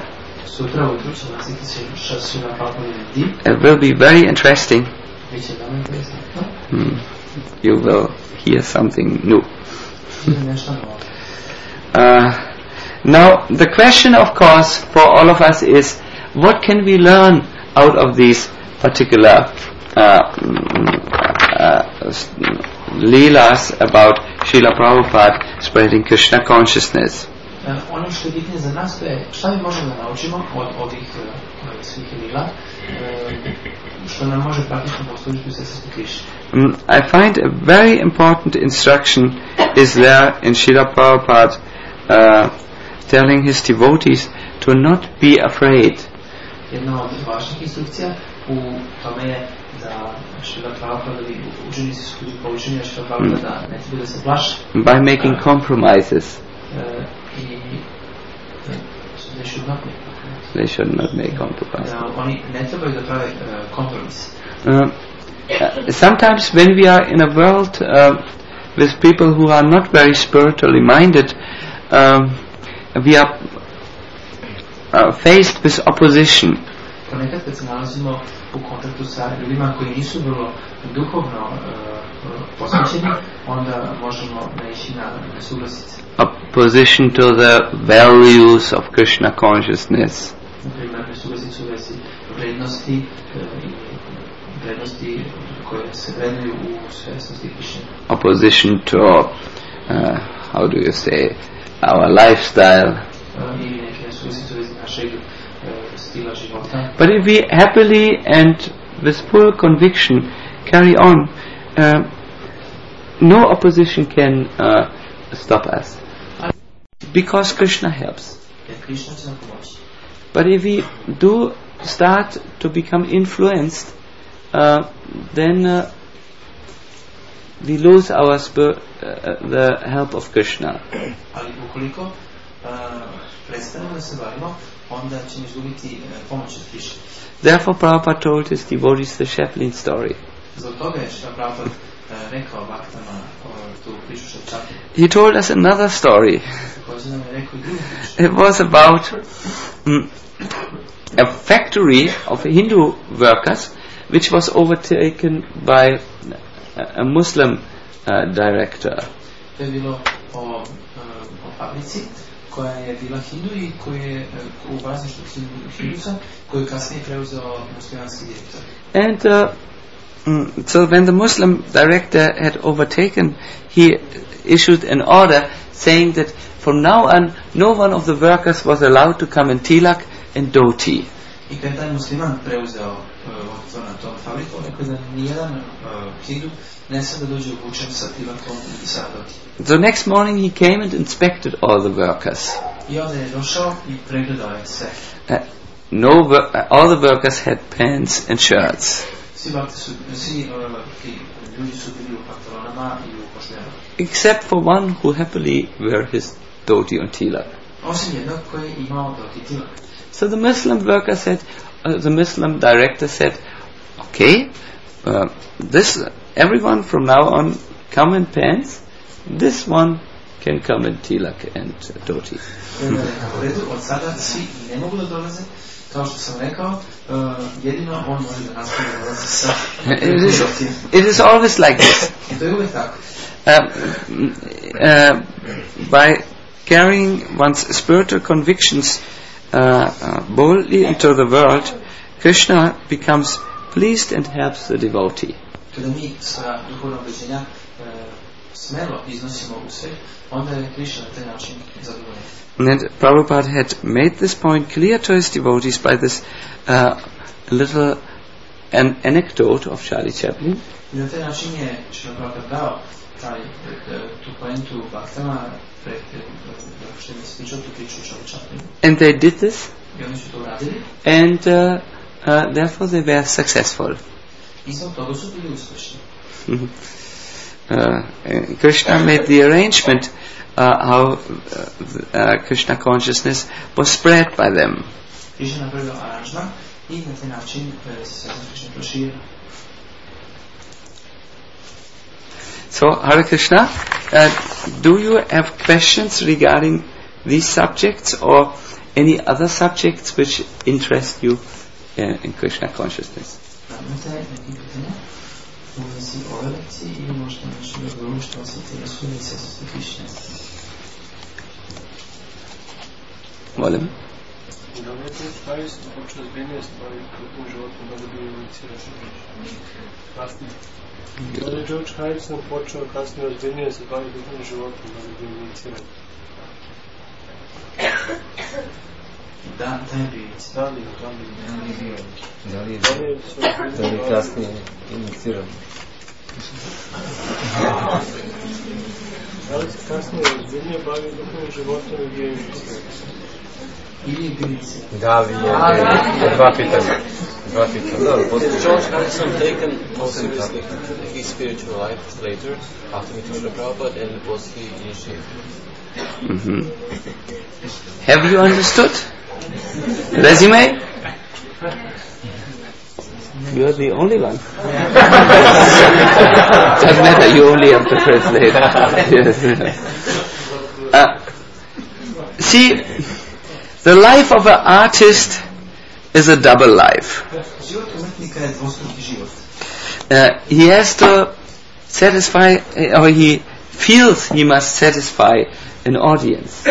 It will be very interesting. Hmm. You will hear something new. Uh, now the question, of course, for all of us is, what can we learn out of these particular uh, uh, leelas about Srila Prabhupada spreading Krishna consciousness? Ono što je bitnije za nas to je šta mi možemo da naučimo od ovih svih lila što nam može praktično poslužiti u srcu Krishna. Um, I find a very important instruction is there in Srila Prabhupada uh, telling his devotees to not be afraid. Jedna od važnih instrukcija u tome je da Srila Prabhupada bi učenici su bili poučeni da Srila Prabhupada da ne treba da se plaši. By making compromises. Uh, i they should not make compromises. They should not make compromises. Da oni ne trebaju da prave uh, kompromis. Uh, uh, sometimes when we are in a world uh, with people who are not very spiritually minded, um, we are uh, faced with opposition. Ponekad kad se nalazimo u kontaktu sa ljudima koji nisu vrlo duhovno uh, posvećeni, onda možemo naići na nesuglasice. Opposition to the values of Krishna consciousness. Naprimjer, nesuglasice u vezi vrednosti uh, i vrednosti koje se vrednuju u svjesnosti Krishna. Opposition to, uh, how do you say, our lifestyle. Uh, ili neke nesuglasice u vezi našeg stila života. But if we happily and with full conviction carry on, uh, no opposition can uh, stop us. Because Krishna helps. But if we do start to become influenced, uh, then uh, we lose our spir- uh, the help of Krishna. Ali ukoliko prestanemo da se bavimo, onda ćemo izgubiti pomoć od Krishna. Therefore Prabhupada told his devotees the Chaplin story. Zbog toga je što Prabhupada rekao baktama tu priču što Chaplin. He told us another story. Također nam je rekao i drugu priču. It was about um, a factory of Hindu workers which was overtaken by a, a Muslim uh, director. To je bilo o, o fabrici koja je bila Hindu i koja je u vlasništvu Hindusa, koju je kasnije preuzeo muslimanski direktor. And uh, mm, so when the Muslim director had overtaken, he issued an order saying that from now on no one of the workers was allowed to come in tilak and dhoti. I kad je taj musliman preuzeo vodstvo na tom fabriku, rekao da nijedan uh, Hindu ne sme da dođe obučen sa tilakom i sa dhoti. The next morning he came and inspected all the workers. I onda je došao i pregledao je sve. Uh, no, wo- uh, all the workers had pants and shirts. Svi vakti su, svi uh, ljudi su bili u pantalonama i u košljama. Except for one who happily wear his dhoti and tilak. Osim jednog koji je imao dhoti tilak. So the Muslim worker said, uh, the Muslim director said, okay, uh, this everyone from now on come in pants. This one can come in tilak and uh, dhoti. Od sada svi ne mogu da dolaze, kao što sam rekao, uh, jedino on može da nastavi da dolaze sa It is, it is always like this. I to je uvijek tako. Um, uh, by carrying one's spiritual convictions uh, uh, boldly into the world, Krishna becomes pleased and helps the devotee. Kada mi svoja duhovna ubeđenja uh, smelo iznosimo u svet, onda je Krishna na taj način zadovoljan. And Prabhupada had made this point clear to his devotees by this uh, little an anecdote of Charlie Chaplin. I na taj način je Srila Prabhupada dao taj tu poentu Baktama pred što mi sviđao tu priču čovječanju. And they did this. I oni su to uradili. And uh, uh, therefore they were successful. I zbog toga su bili uspješni. uh, Krishna made the arrangement uh, how uh, uh, Krishna consciousness was spread by them. Krishna napravio aranžman i na taj način se sve Krishna proširio. So, Hare Krishna, uh, do you have questions regarding these subjects or any other subjects which interest you uh, in Krishna consciousness? Molim? Da li je to stvari su počeo zbiljnije stvari u životu da bi bio inicirati kasnije? Da li je George Harrison počeo kasnije ozbiljnije se baviti duhovnim životom da bi bio inicirati? Da, da je bio Da li je, da li je. Da li je, da li je kasnije iniciran? Da li se kasnije ozbiljnije bavio duhovnim životom i bio inicirati? Ili je bio inicirati? Da li je, dva pitanja. Dva pitanja. Did George Harrison taken more seriously his spiritual life later, after meeting Srila Prabhupada, and was he initiated? Mm-hmm. Have you understood? Resume? You are the only one. Doesn't matter, you only have to translate. uh, see, the life of an artist is a double life. Uh, he has to satisfy, or he feels he must satisfy an audience.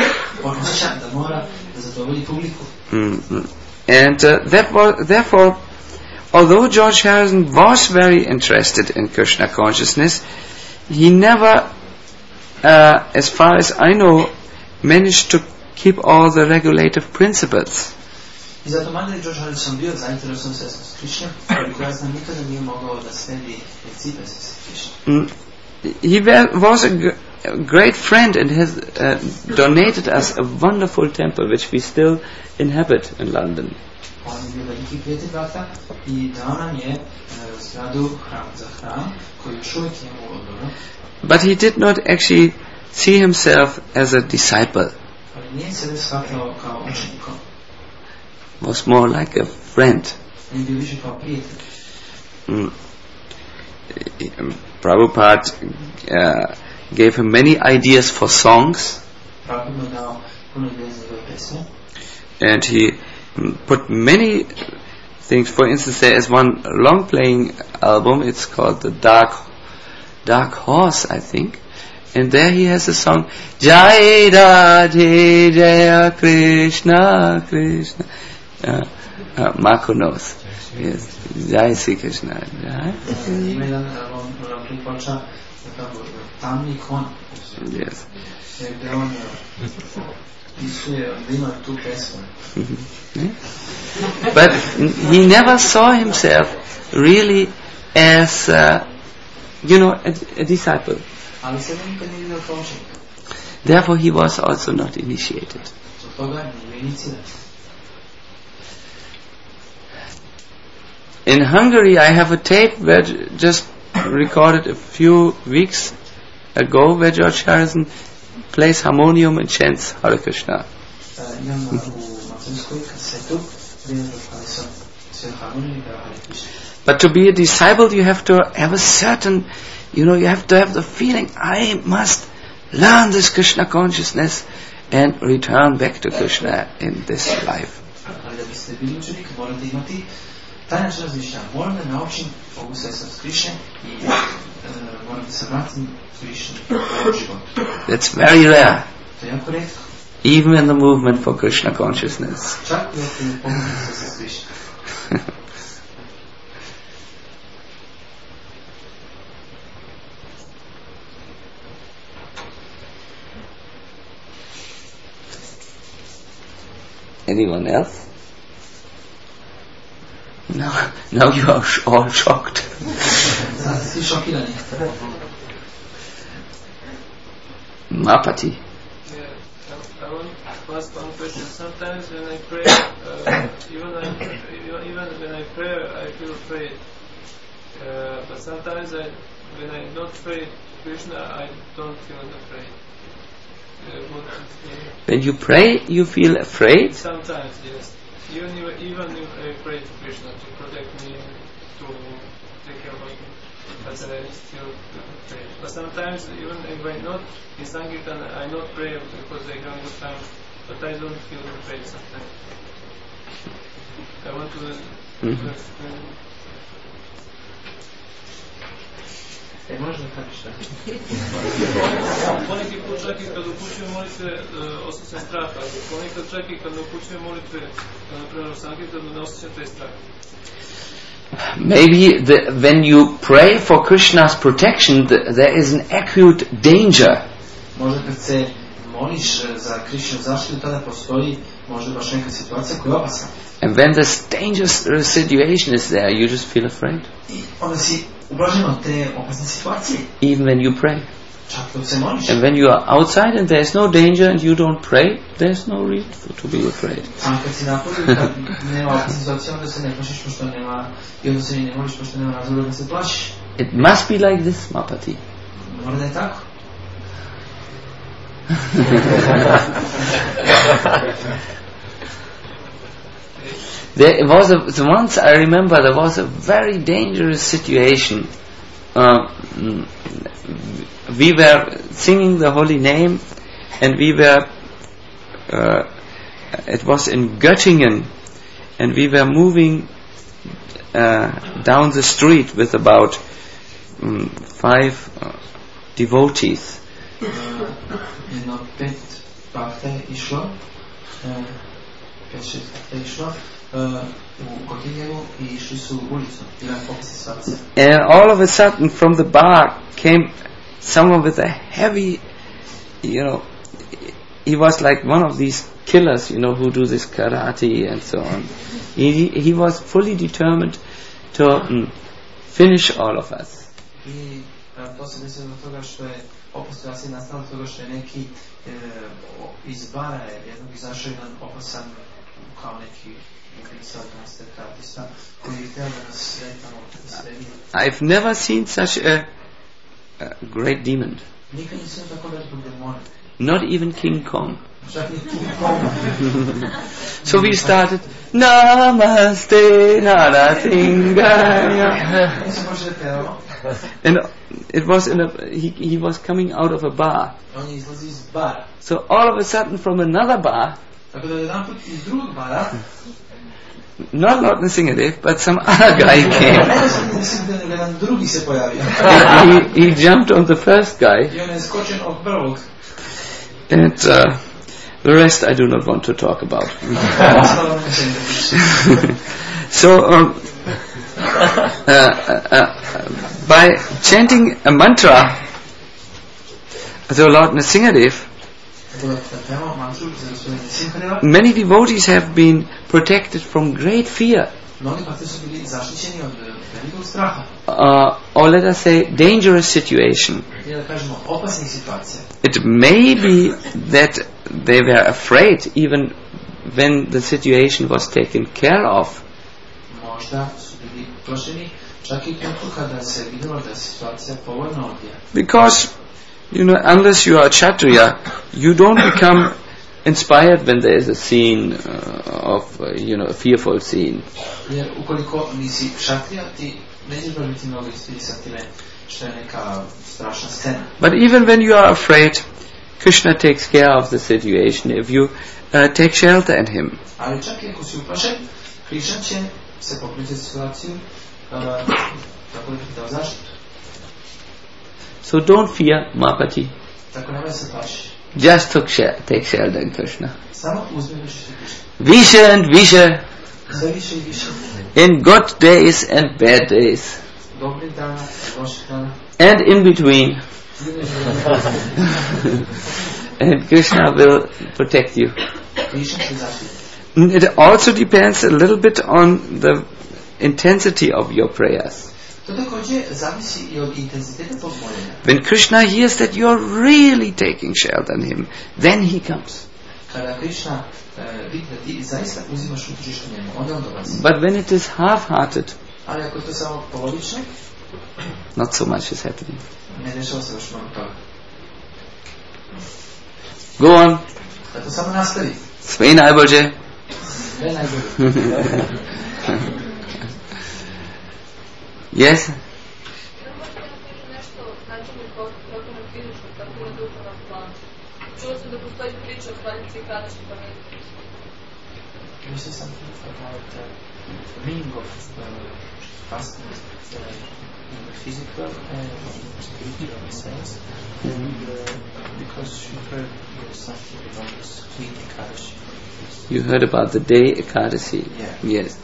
Mm-hmm. And uh, that was, therefore, although George Harrison was very interested in Krishna consciousness, he never, uh, as far as I know, managed to keep all the regulative principles. I zato mada je George Harrison bio zainteresovan sa Krishnom, koliko ja znam nikada nije mogao da sledi principe sa Krishnom. He was a, g- a great friend and has uh, donated us a wonderful temple which we still inhabit in London. On je bio veliki prijatelj Bhakta i dao nam je zgradu hram, za hram koji još uvijek imamo u Londonu. But he did not actually see himself as a disciple. Ali nije sebe shvatao kao učenikom. Was more like a friend. On je bio više kao prijatelj. Mm. Prabhupada uh, gave him many ideas for songs. Prabhupada dao puno ideje za njegove pesme. And he mm, put many things. For instance, there is one long-playing album. It's called the Dark Dark Horse, I think. And there he has a song, Jai Radhe Jaya Krishna Krishna. Uh, uh, Marco knows. Yes. Jai Sri Krishna. Jai. Ima jedan long-playing poča tamni kon. Yes. Gdje on pisuje, da ima tu pesmu. But he never saw himself really as, uh, you know, a, a disciple. Ali se nikad nije vidio kao učenik. Therefore he was also not initiated. Zbog toga nije iniciran. In Hungary I have a tape where j- just recorded a few weeks ago where George Harrison plays harmonium and chants Hare Krishna. Imam u Macinskoj kasetu gdje je Harrison sve harmoniju i Hare Krishna. But to be a disciple you have to have a certain, you know, you have to have the feeling, I must learn this Krishna consciousness and return back to Krishna in this life. Ali da biste bili učenik morate imati taj način razmišljanja. Moram da naučim ovu svjesnost Krishne i moram da se vratim Krishni u život. That's very rare. To je jako retko. Even in the movement for Krishna consciousness. Čak i ako ne pomoći se Krishna. Anyone else? No, now you are sh- all shocked. Mapati. Yeah, I, I want to ask one question. Sometimes when I pray, uh, even, I, even when I pray, I feel afraid. Uh, but sometimes I, when I not pray Krishna, I don't feel afraid. Uh, what, uh, When you pray, you feel afraid? Sometimes, yes. Even if, even if I pray to Krishna to protect me, to take care of me, but I still pray. But sometimes, even if I not in Sankirtan, I not pray because I have no time, but I don't feel afraid sometimes. I want to, Mm-hmm. to explain. E možda kako šta? Poneki put čak i kad upućujem molitve, uh, osjećam straha. Ponekad čak i kad upućujem molitve, uh, naprimer u Sankirtanu, ne osjećam taj strah. Maybe the, when you pray for Krishna's protection, the, there is an acute danger. Možda kad se moliš za Krishnu zaštitu, tada postoji možda baš neka situacija koja je opasna. And when this dangerous situation is there, you just feel afraid. I onda si ublažen od te opasne situacije. Even when you pray. Čak dok se moliš. And when you are outside and there is no danger and you don't pray, there is no reason to be afraid. A kad si napolju, kad nema opasne situacije, onda se ne plašiš pošto nema, i onda se ne moliš pošto nema razloga da se plašiš. It must be like this, Mapati. Mora da je tako. There was a, once I remember there was a very dangerous situation. Uh, we were singing the holy name, and we were. Uh, it was in Göttingen, and we were moving uh, down the street with about um, five uh, devotees. Jedno pet bakta je išlo, pet šest bakta je išlo u Göttingenu i išli su u ulicu, bila opasna situacija. And all of a sudden from the bar came someone with a heavy, you know, he was like one of these killers, you know, who do this karate and so on. He, he was fully determined to um, finish all of us. I to se desilo do toga što je opasna situacija nastala toga što je neki e, iz bara jednog izašao jedan opasan kao neki ubica, gangster, karatista koji je htio da nas sve tamo sredi. I've never seen such a, a great demon. Nikad nisam tako velikog demona. Not even King Kong. Čak ni King Kong. So we started Namaste Narasingaya. Nisam počeli pevao. And it was in a he, he was coming out of a bar. On je izlazi iz bara. So all of a sudden from another bar, Tako da jedan put iz drugog bara, not Lord Nrsingadev, but some other guy came. ne sam mislim da jedan drugi se pojavio. And he, he jumped on the first guy, I on je skočen od prvog. and uh, the rest I do not want to talk about. Ostalo ne želim da više. So um, uh, uh, uh, by chanting a mantra, so Lord Nrsingadev, Tako da pevao mantru za gospodina Nrsimhadeva, many devotees have been protected from great fear, mnogi bakti su bili zaštićeni od velikog straha. uh, or let us say dangerous situation. Ili da kažemo opasnih situacija. It may be that they were afraid even when the situation was taken care of. Možda su bili plašeni čak i kako kada se vidjelo da je situacija povoljno odvija. Because, you know, unless you are a Kshatriya, you don't become inspired when there is a scene uh, of, uh, you know, a fearful scene. Jer ukoliko nisi Kshatriya, ti nećeš baš biti mnogo inspirisatine što je neka strašna scena. But even when you are afraid, Krishna takes care of the situation if you uh, take shelter in him. Ali čak i ako si uplašen, Krishna će se pokriti situaciju uh, tako da ti dao zaštitu. So don't fear Mapati. Tako nemoj se plaši. Just took sh- take shelter in Krishna. Samo uzmi više se Krishna. Visha and Visha, Sve više i više. in good days and bad days, Dobrih dana, loših dana. and in between. And Krishna will protect you. Krishna će zaštiti. It also depends a little bit on the intensity of your prayers. To također zavisi i od intenziteta tog moljenja. When Krishna hears that you're really taking shelter in him, then he comes. Kada Krishna uh, vidi da ti zaista uzimaš utočište njemu, onda on dolazi. But when it is half-hearted, Ali ako je to samo polovično, not so much is happening. ne dešava se još mnogo toga. Go on. Da to samo nastavi. Sve najbolje. Sve najbolje. Yes? Čuo sam da postoji priča o kraljici Kadaši, pa ne. You say something about the meaning of uh, fasting uh, in the physical and spiritual sense, and uh, because you heard uh, something about this Queen Ekadashi. You heard about the day Ekadasi? Yeah. Yes.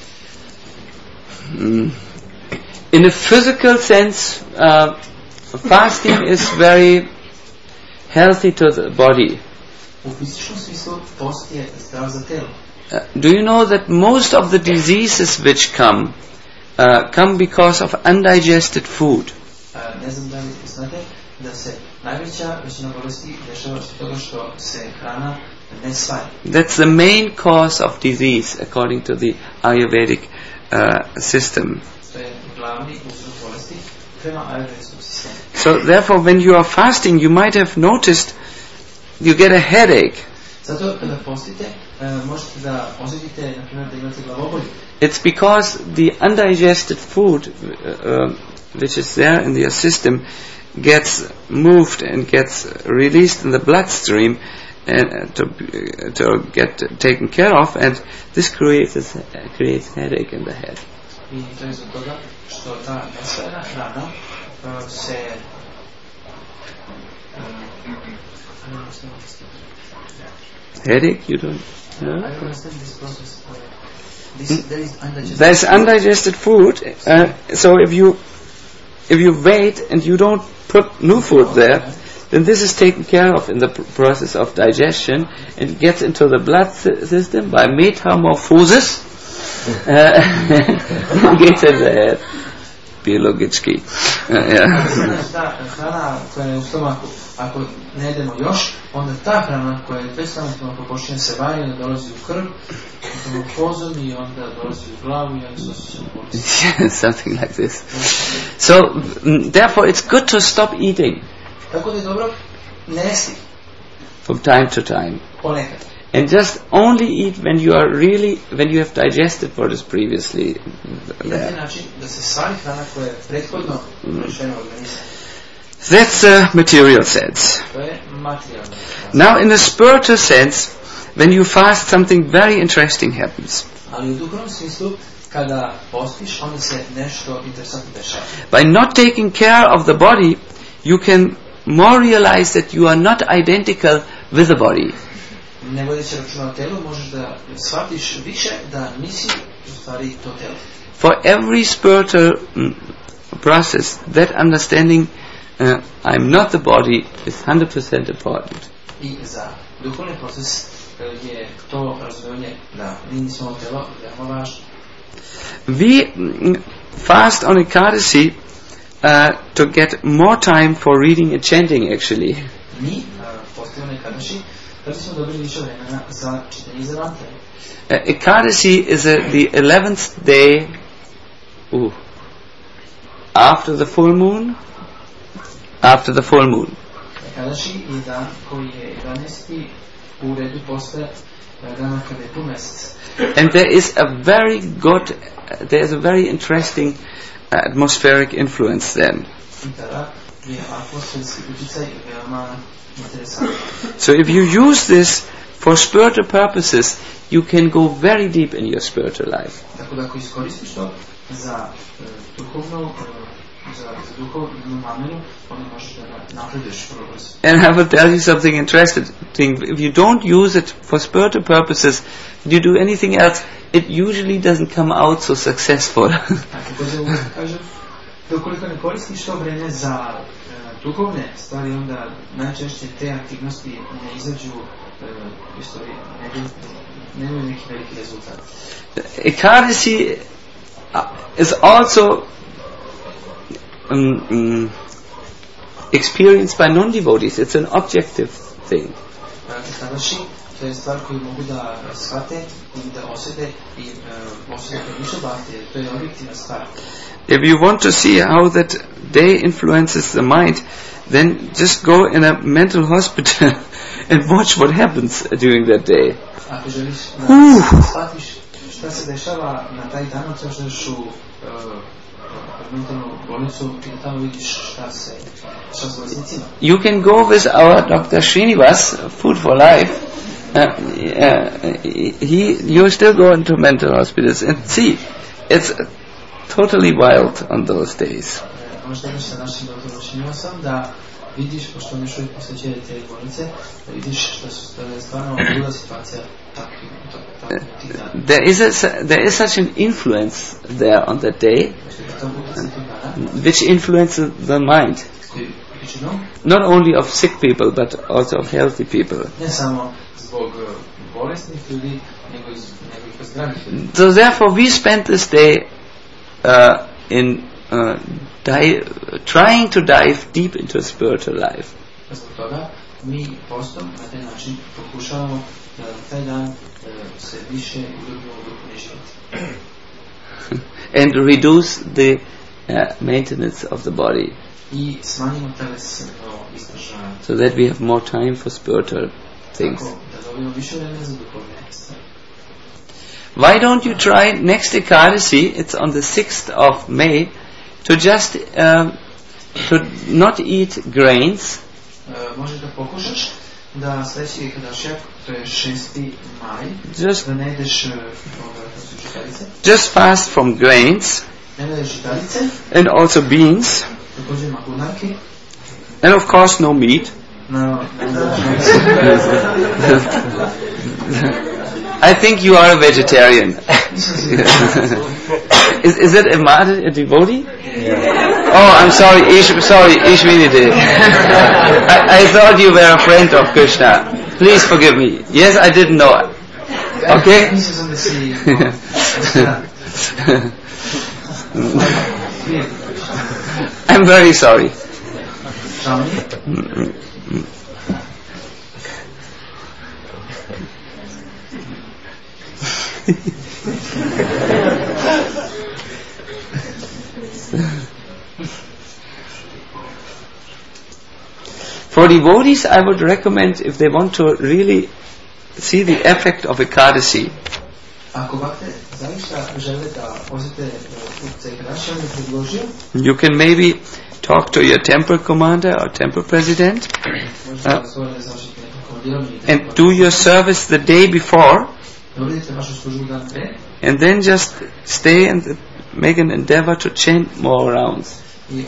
Mm. In a physical sense, uh, fasting is very healthy to the body. U fizičkom smislu post je zdrav za telo. Uh, do you know that most of the diseases which come uh, come because of undigested food? Uh, ne znam da li znate da se najveća većina bolesti dešava zbog toga što se hrana ne svaja. That's the main cause of disease according to the Ayurvedic uh, system. To je glavni uzrok bolesti prema ajurvedskom sistemu. So therefore when you are fasting you might have noticed you get a headache. Zato kada postite uh, možete da osjetite na primjer da imate glavobolju. It's because the undigested food uh, which is there in your system gets moved and gets released in the bloodstream and to to get taken care of, and this creates a, creates headache in the head. I to je zbog toga što ta nesvojena hrana uh, se Headache, you don't know? I don't understand this process. Uh, this, there is undigested There's undigested food, uh, so if you if you wait and you don't put new food there, then this is taken care of in the pr- process of digestion and gets into the blood si- system by metamorphosis. Uh, gets in the head. Biologički. Uh, yeah. ta hrana koja je u stomaku, ako ne jedemo još, onda ta hrana koja je već tamo u stomaku počinje se vanje, onda dolazi u krv, metamorfozom i onda dolazi u glavu i onda se osjeća bolest. Something like this. So, mm, therefore it's good to stop eating Tako da je dobro ne jesti from time to time. ponekad. And just only eat when you are really, when you have digested what is previously I na taj there. način da se stvari hrana koja je prethodno prešena u organizam. That's a material sense. To je materijalna hrana. Now in a spiritual sense, when you fast, something very interesting happens. Ali u duhovnom smislu, kada postiš, onda se nešto interesantno dešava. By not taking care of the body, you can more realize that you are not identical with the body. Ne vodeći računa o telu, možeš da shvatiš više da nisi u stvari to telo. For every spiritual mm, process, that understanding, uh, I'm not the body, is one hundred percent important. I za duhovni proces uh, je to razumijevanje da mi nismo telo veoma važno. We mm, fast on Ekadasi uh, to get more time for reading and chanting actually. Mi uh, postojimo nekadaši da bismo dobili više vremena za čitanje i za mantre. Uh, Ekadasi is a, the eleventh day ooh, after the full moon. After the full moon. Nekadaši je dan koji je jedanaesti u redu posle uh, dana kada je pun mesec. And there is a very good, uh, there is a very interesting uh, atmospheric influence then. I tada je atmosferski utjecaj veoma interesantan. So if you use this for spiritual purposes, you can go very deep in your spiritual life. Tako da ako iskoristiš to za uh, duhovnu, uh, za, za duhovnu namenu, onda možeš da napreduješ vrlo brzo. And I will tell you something interesting. If you don't use it for spiritual purposes, if you do anything else, it usually doesn't come out so successful. A također mogu da kažem da ukoliko ne koristiš to vreme za uh, duhovne stvari, onda najčešće te aktivnosti ne izađu uh, isto ne nemaju neki veliki rezultat. Ekadasi uh, is also um, um, experienced by non-devotees. It's an objective thing. To je stvar koju mogu da shvate i da osjete i uh, osjete koji nisu bhakti, to je objektivna stvar. If you want to see how that day influences the mind, then just go in a mental hospital and watch what happens during that day. Ako želiš da shvatiš šta se dešava na taj dan, odeš u mentalnu bolnicu i da tamo vidiš šta se šta se bolesnicima. You can go with our Doctor Srinivas, Food for Life. Uh, uh, he, you still go into mental hospitals and see, it's totally wild on those days. Možda ideš sa našim doktorom Srinivasom da vidiš, pošto on još uvijek posjećuje te bolnice, da vidiš da su stvarno luda situacija takvih tih dana. There is a, there is such an influence there on that day, which influences the mind. Not only of sick people, but also of healthy people. So therefore we spend this day uh, in uh, di- trying to dive deep into spiritual life. And reduce the uh, maintenance of the body, so that we have more time for spiritual things. Why don't you try next Ekadasi, it's on the sixth of May, to just uh, to not eat grains, just, just fast from grains and also beans, and of course no meat. I think you are a vegetarian. is is it a mother, a devotee? Yeah. Oh, I'm sorry, Ish, sorry, Ishvinite. I, I thought you were a friend of Krishna. Please forgive me. Yes, I didn't know. Okay? I'm very sorry. For devotees, I would recommend, if they want to really see the effect of Ekadasi, you can maybe talk to your temple commander or temple president uh, and do your service the day before, and then just stay and make an endeavor to chant more rounds.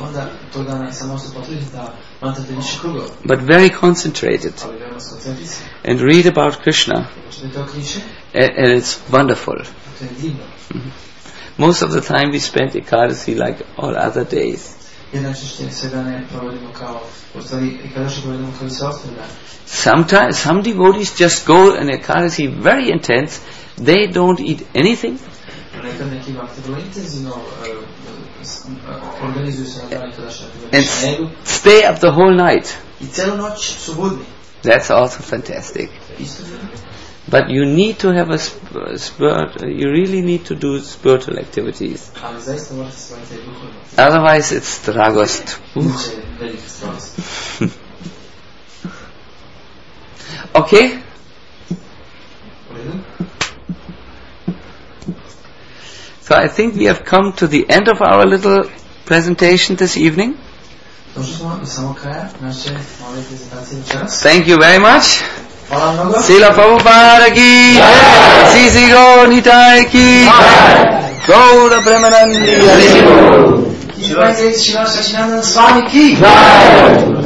But very concentrated, and read about Krishna, and, and it's wonderful. Mm-hmm. Most of the time we spend Ekadasi like all other days. Sometimes some devotees just go in Ekadasi very intense. They don't eat anything. And stay up the whole night. That's also fantastic. But you need to have a sp- spirit. You really need to do spiritual activities. Otherwise, it's dragost. Okay. So I think we have come to the end of our little presentation this evening. Thank you very much. Srila Prabhupada ki, C C Gaur Nitai ki, Gaura Premanandi Hari. Shiva Sachinanda Swami ki.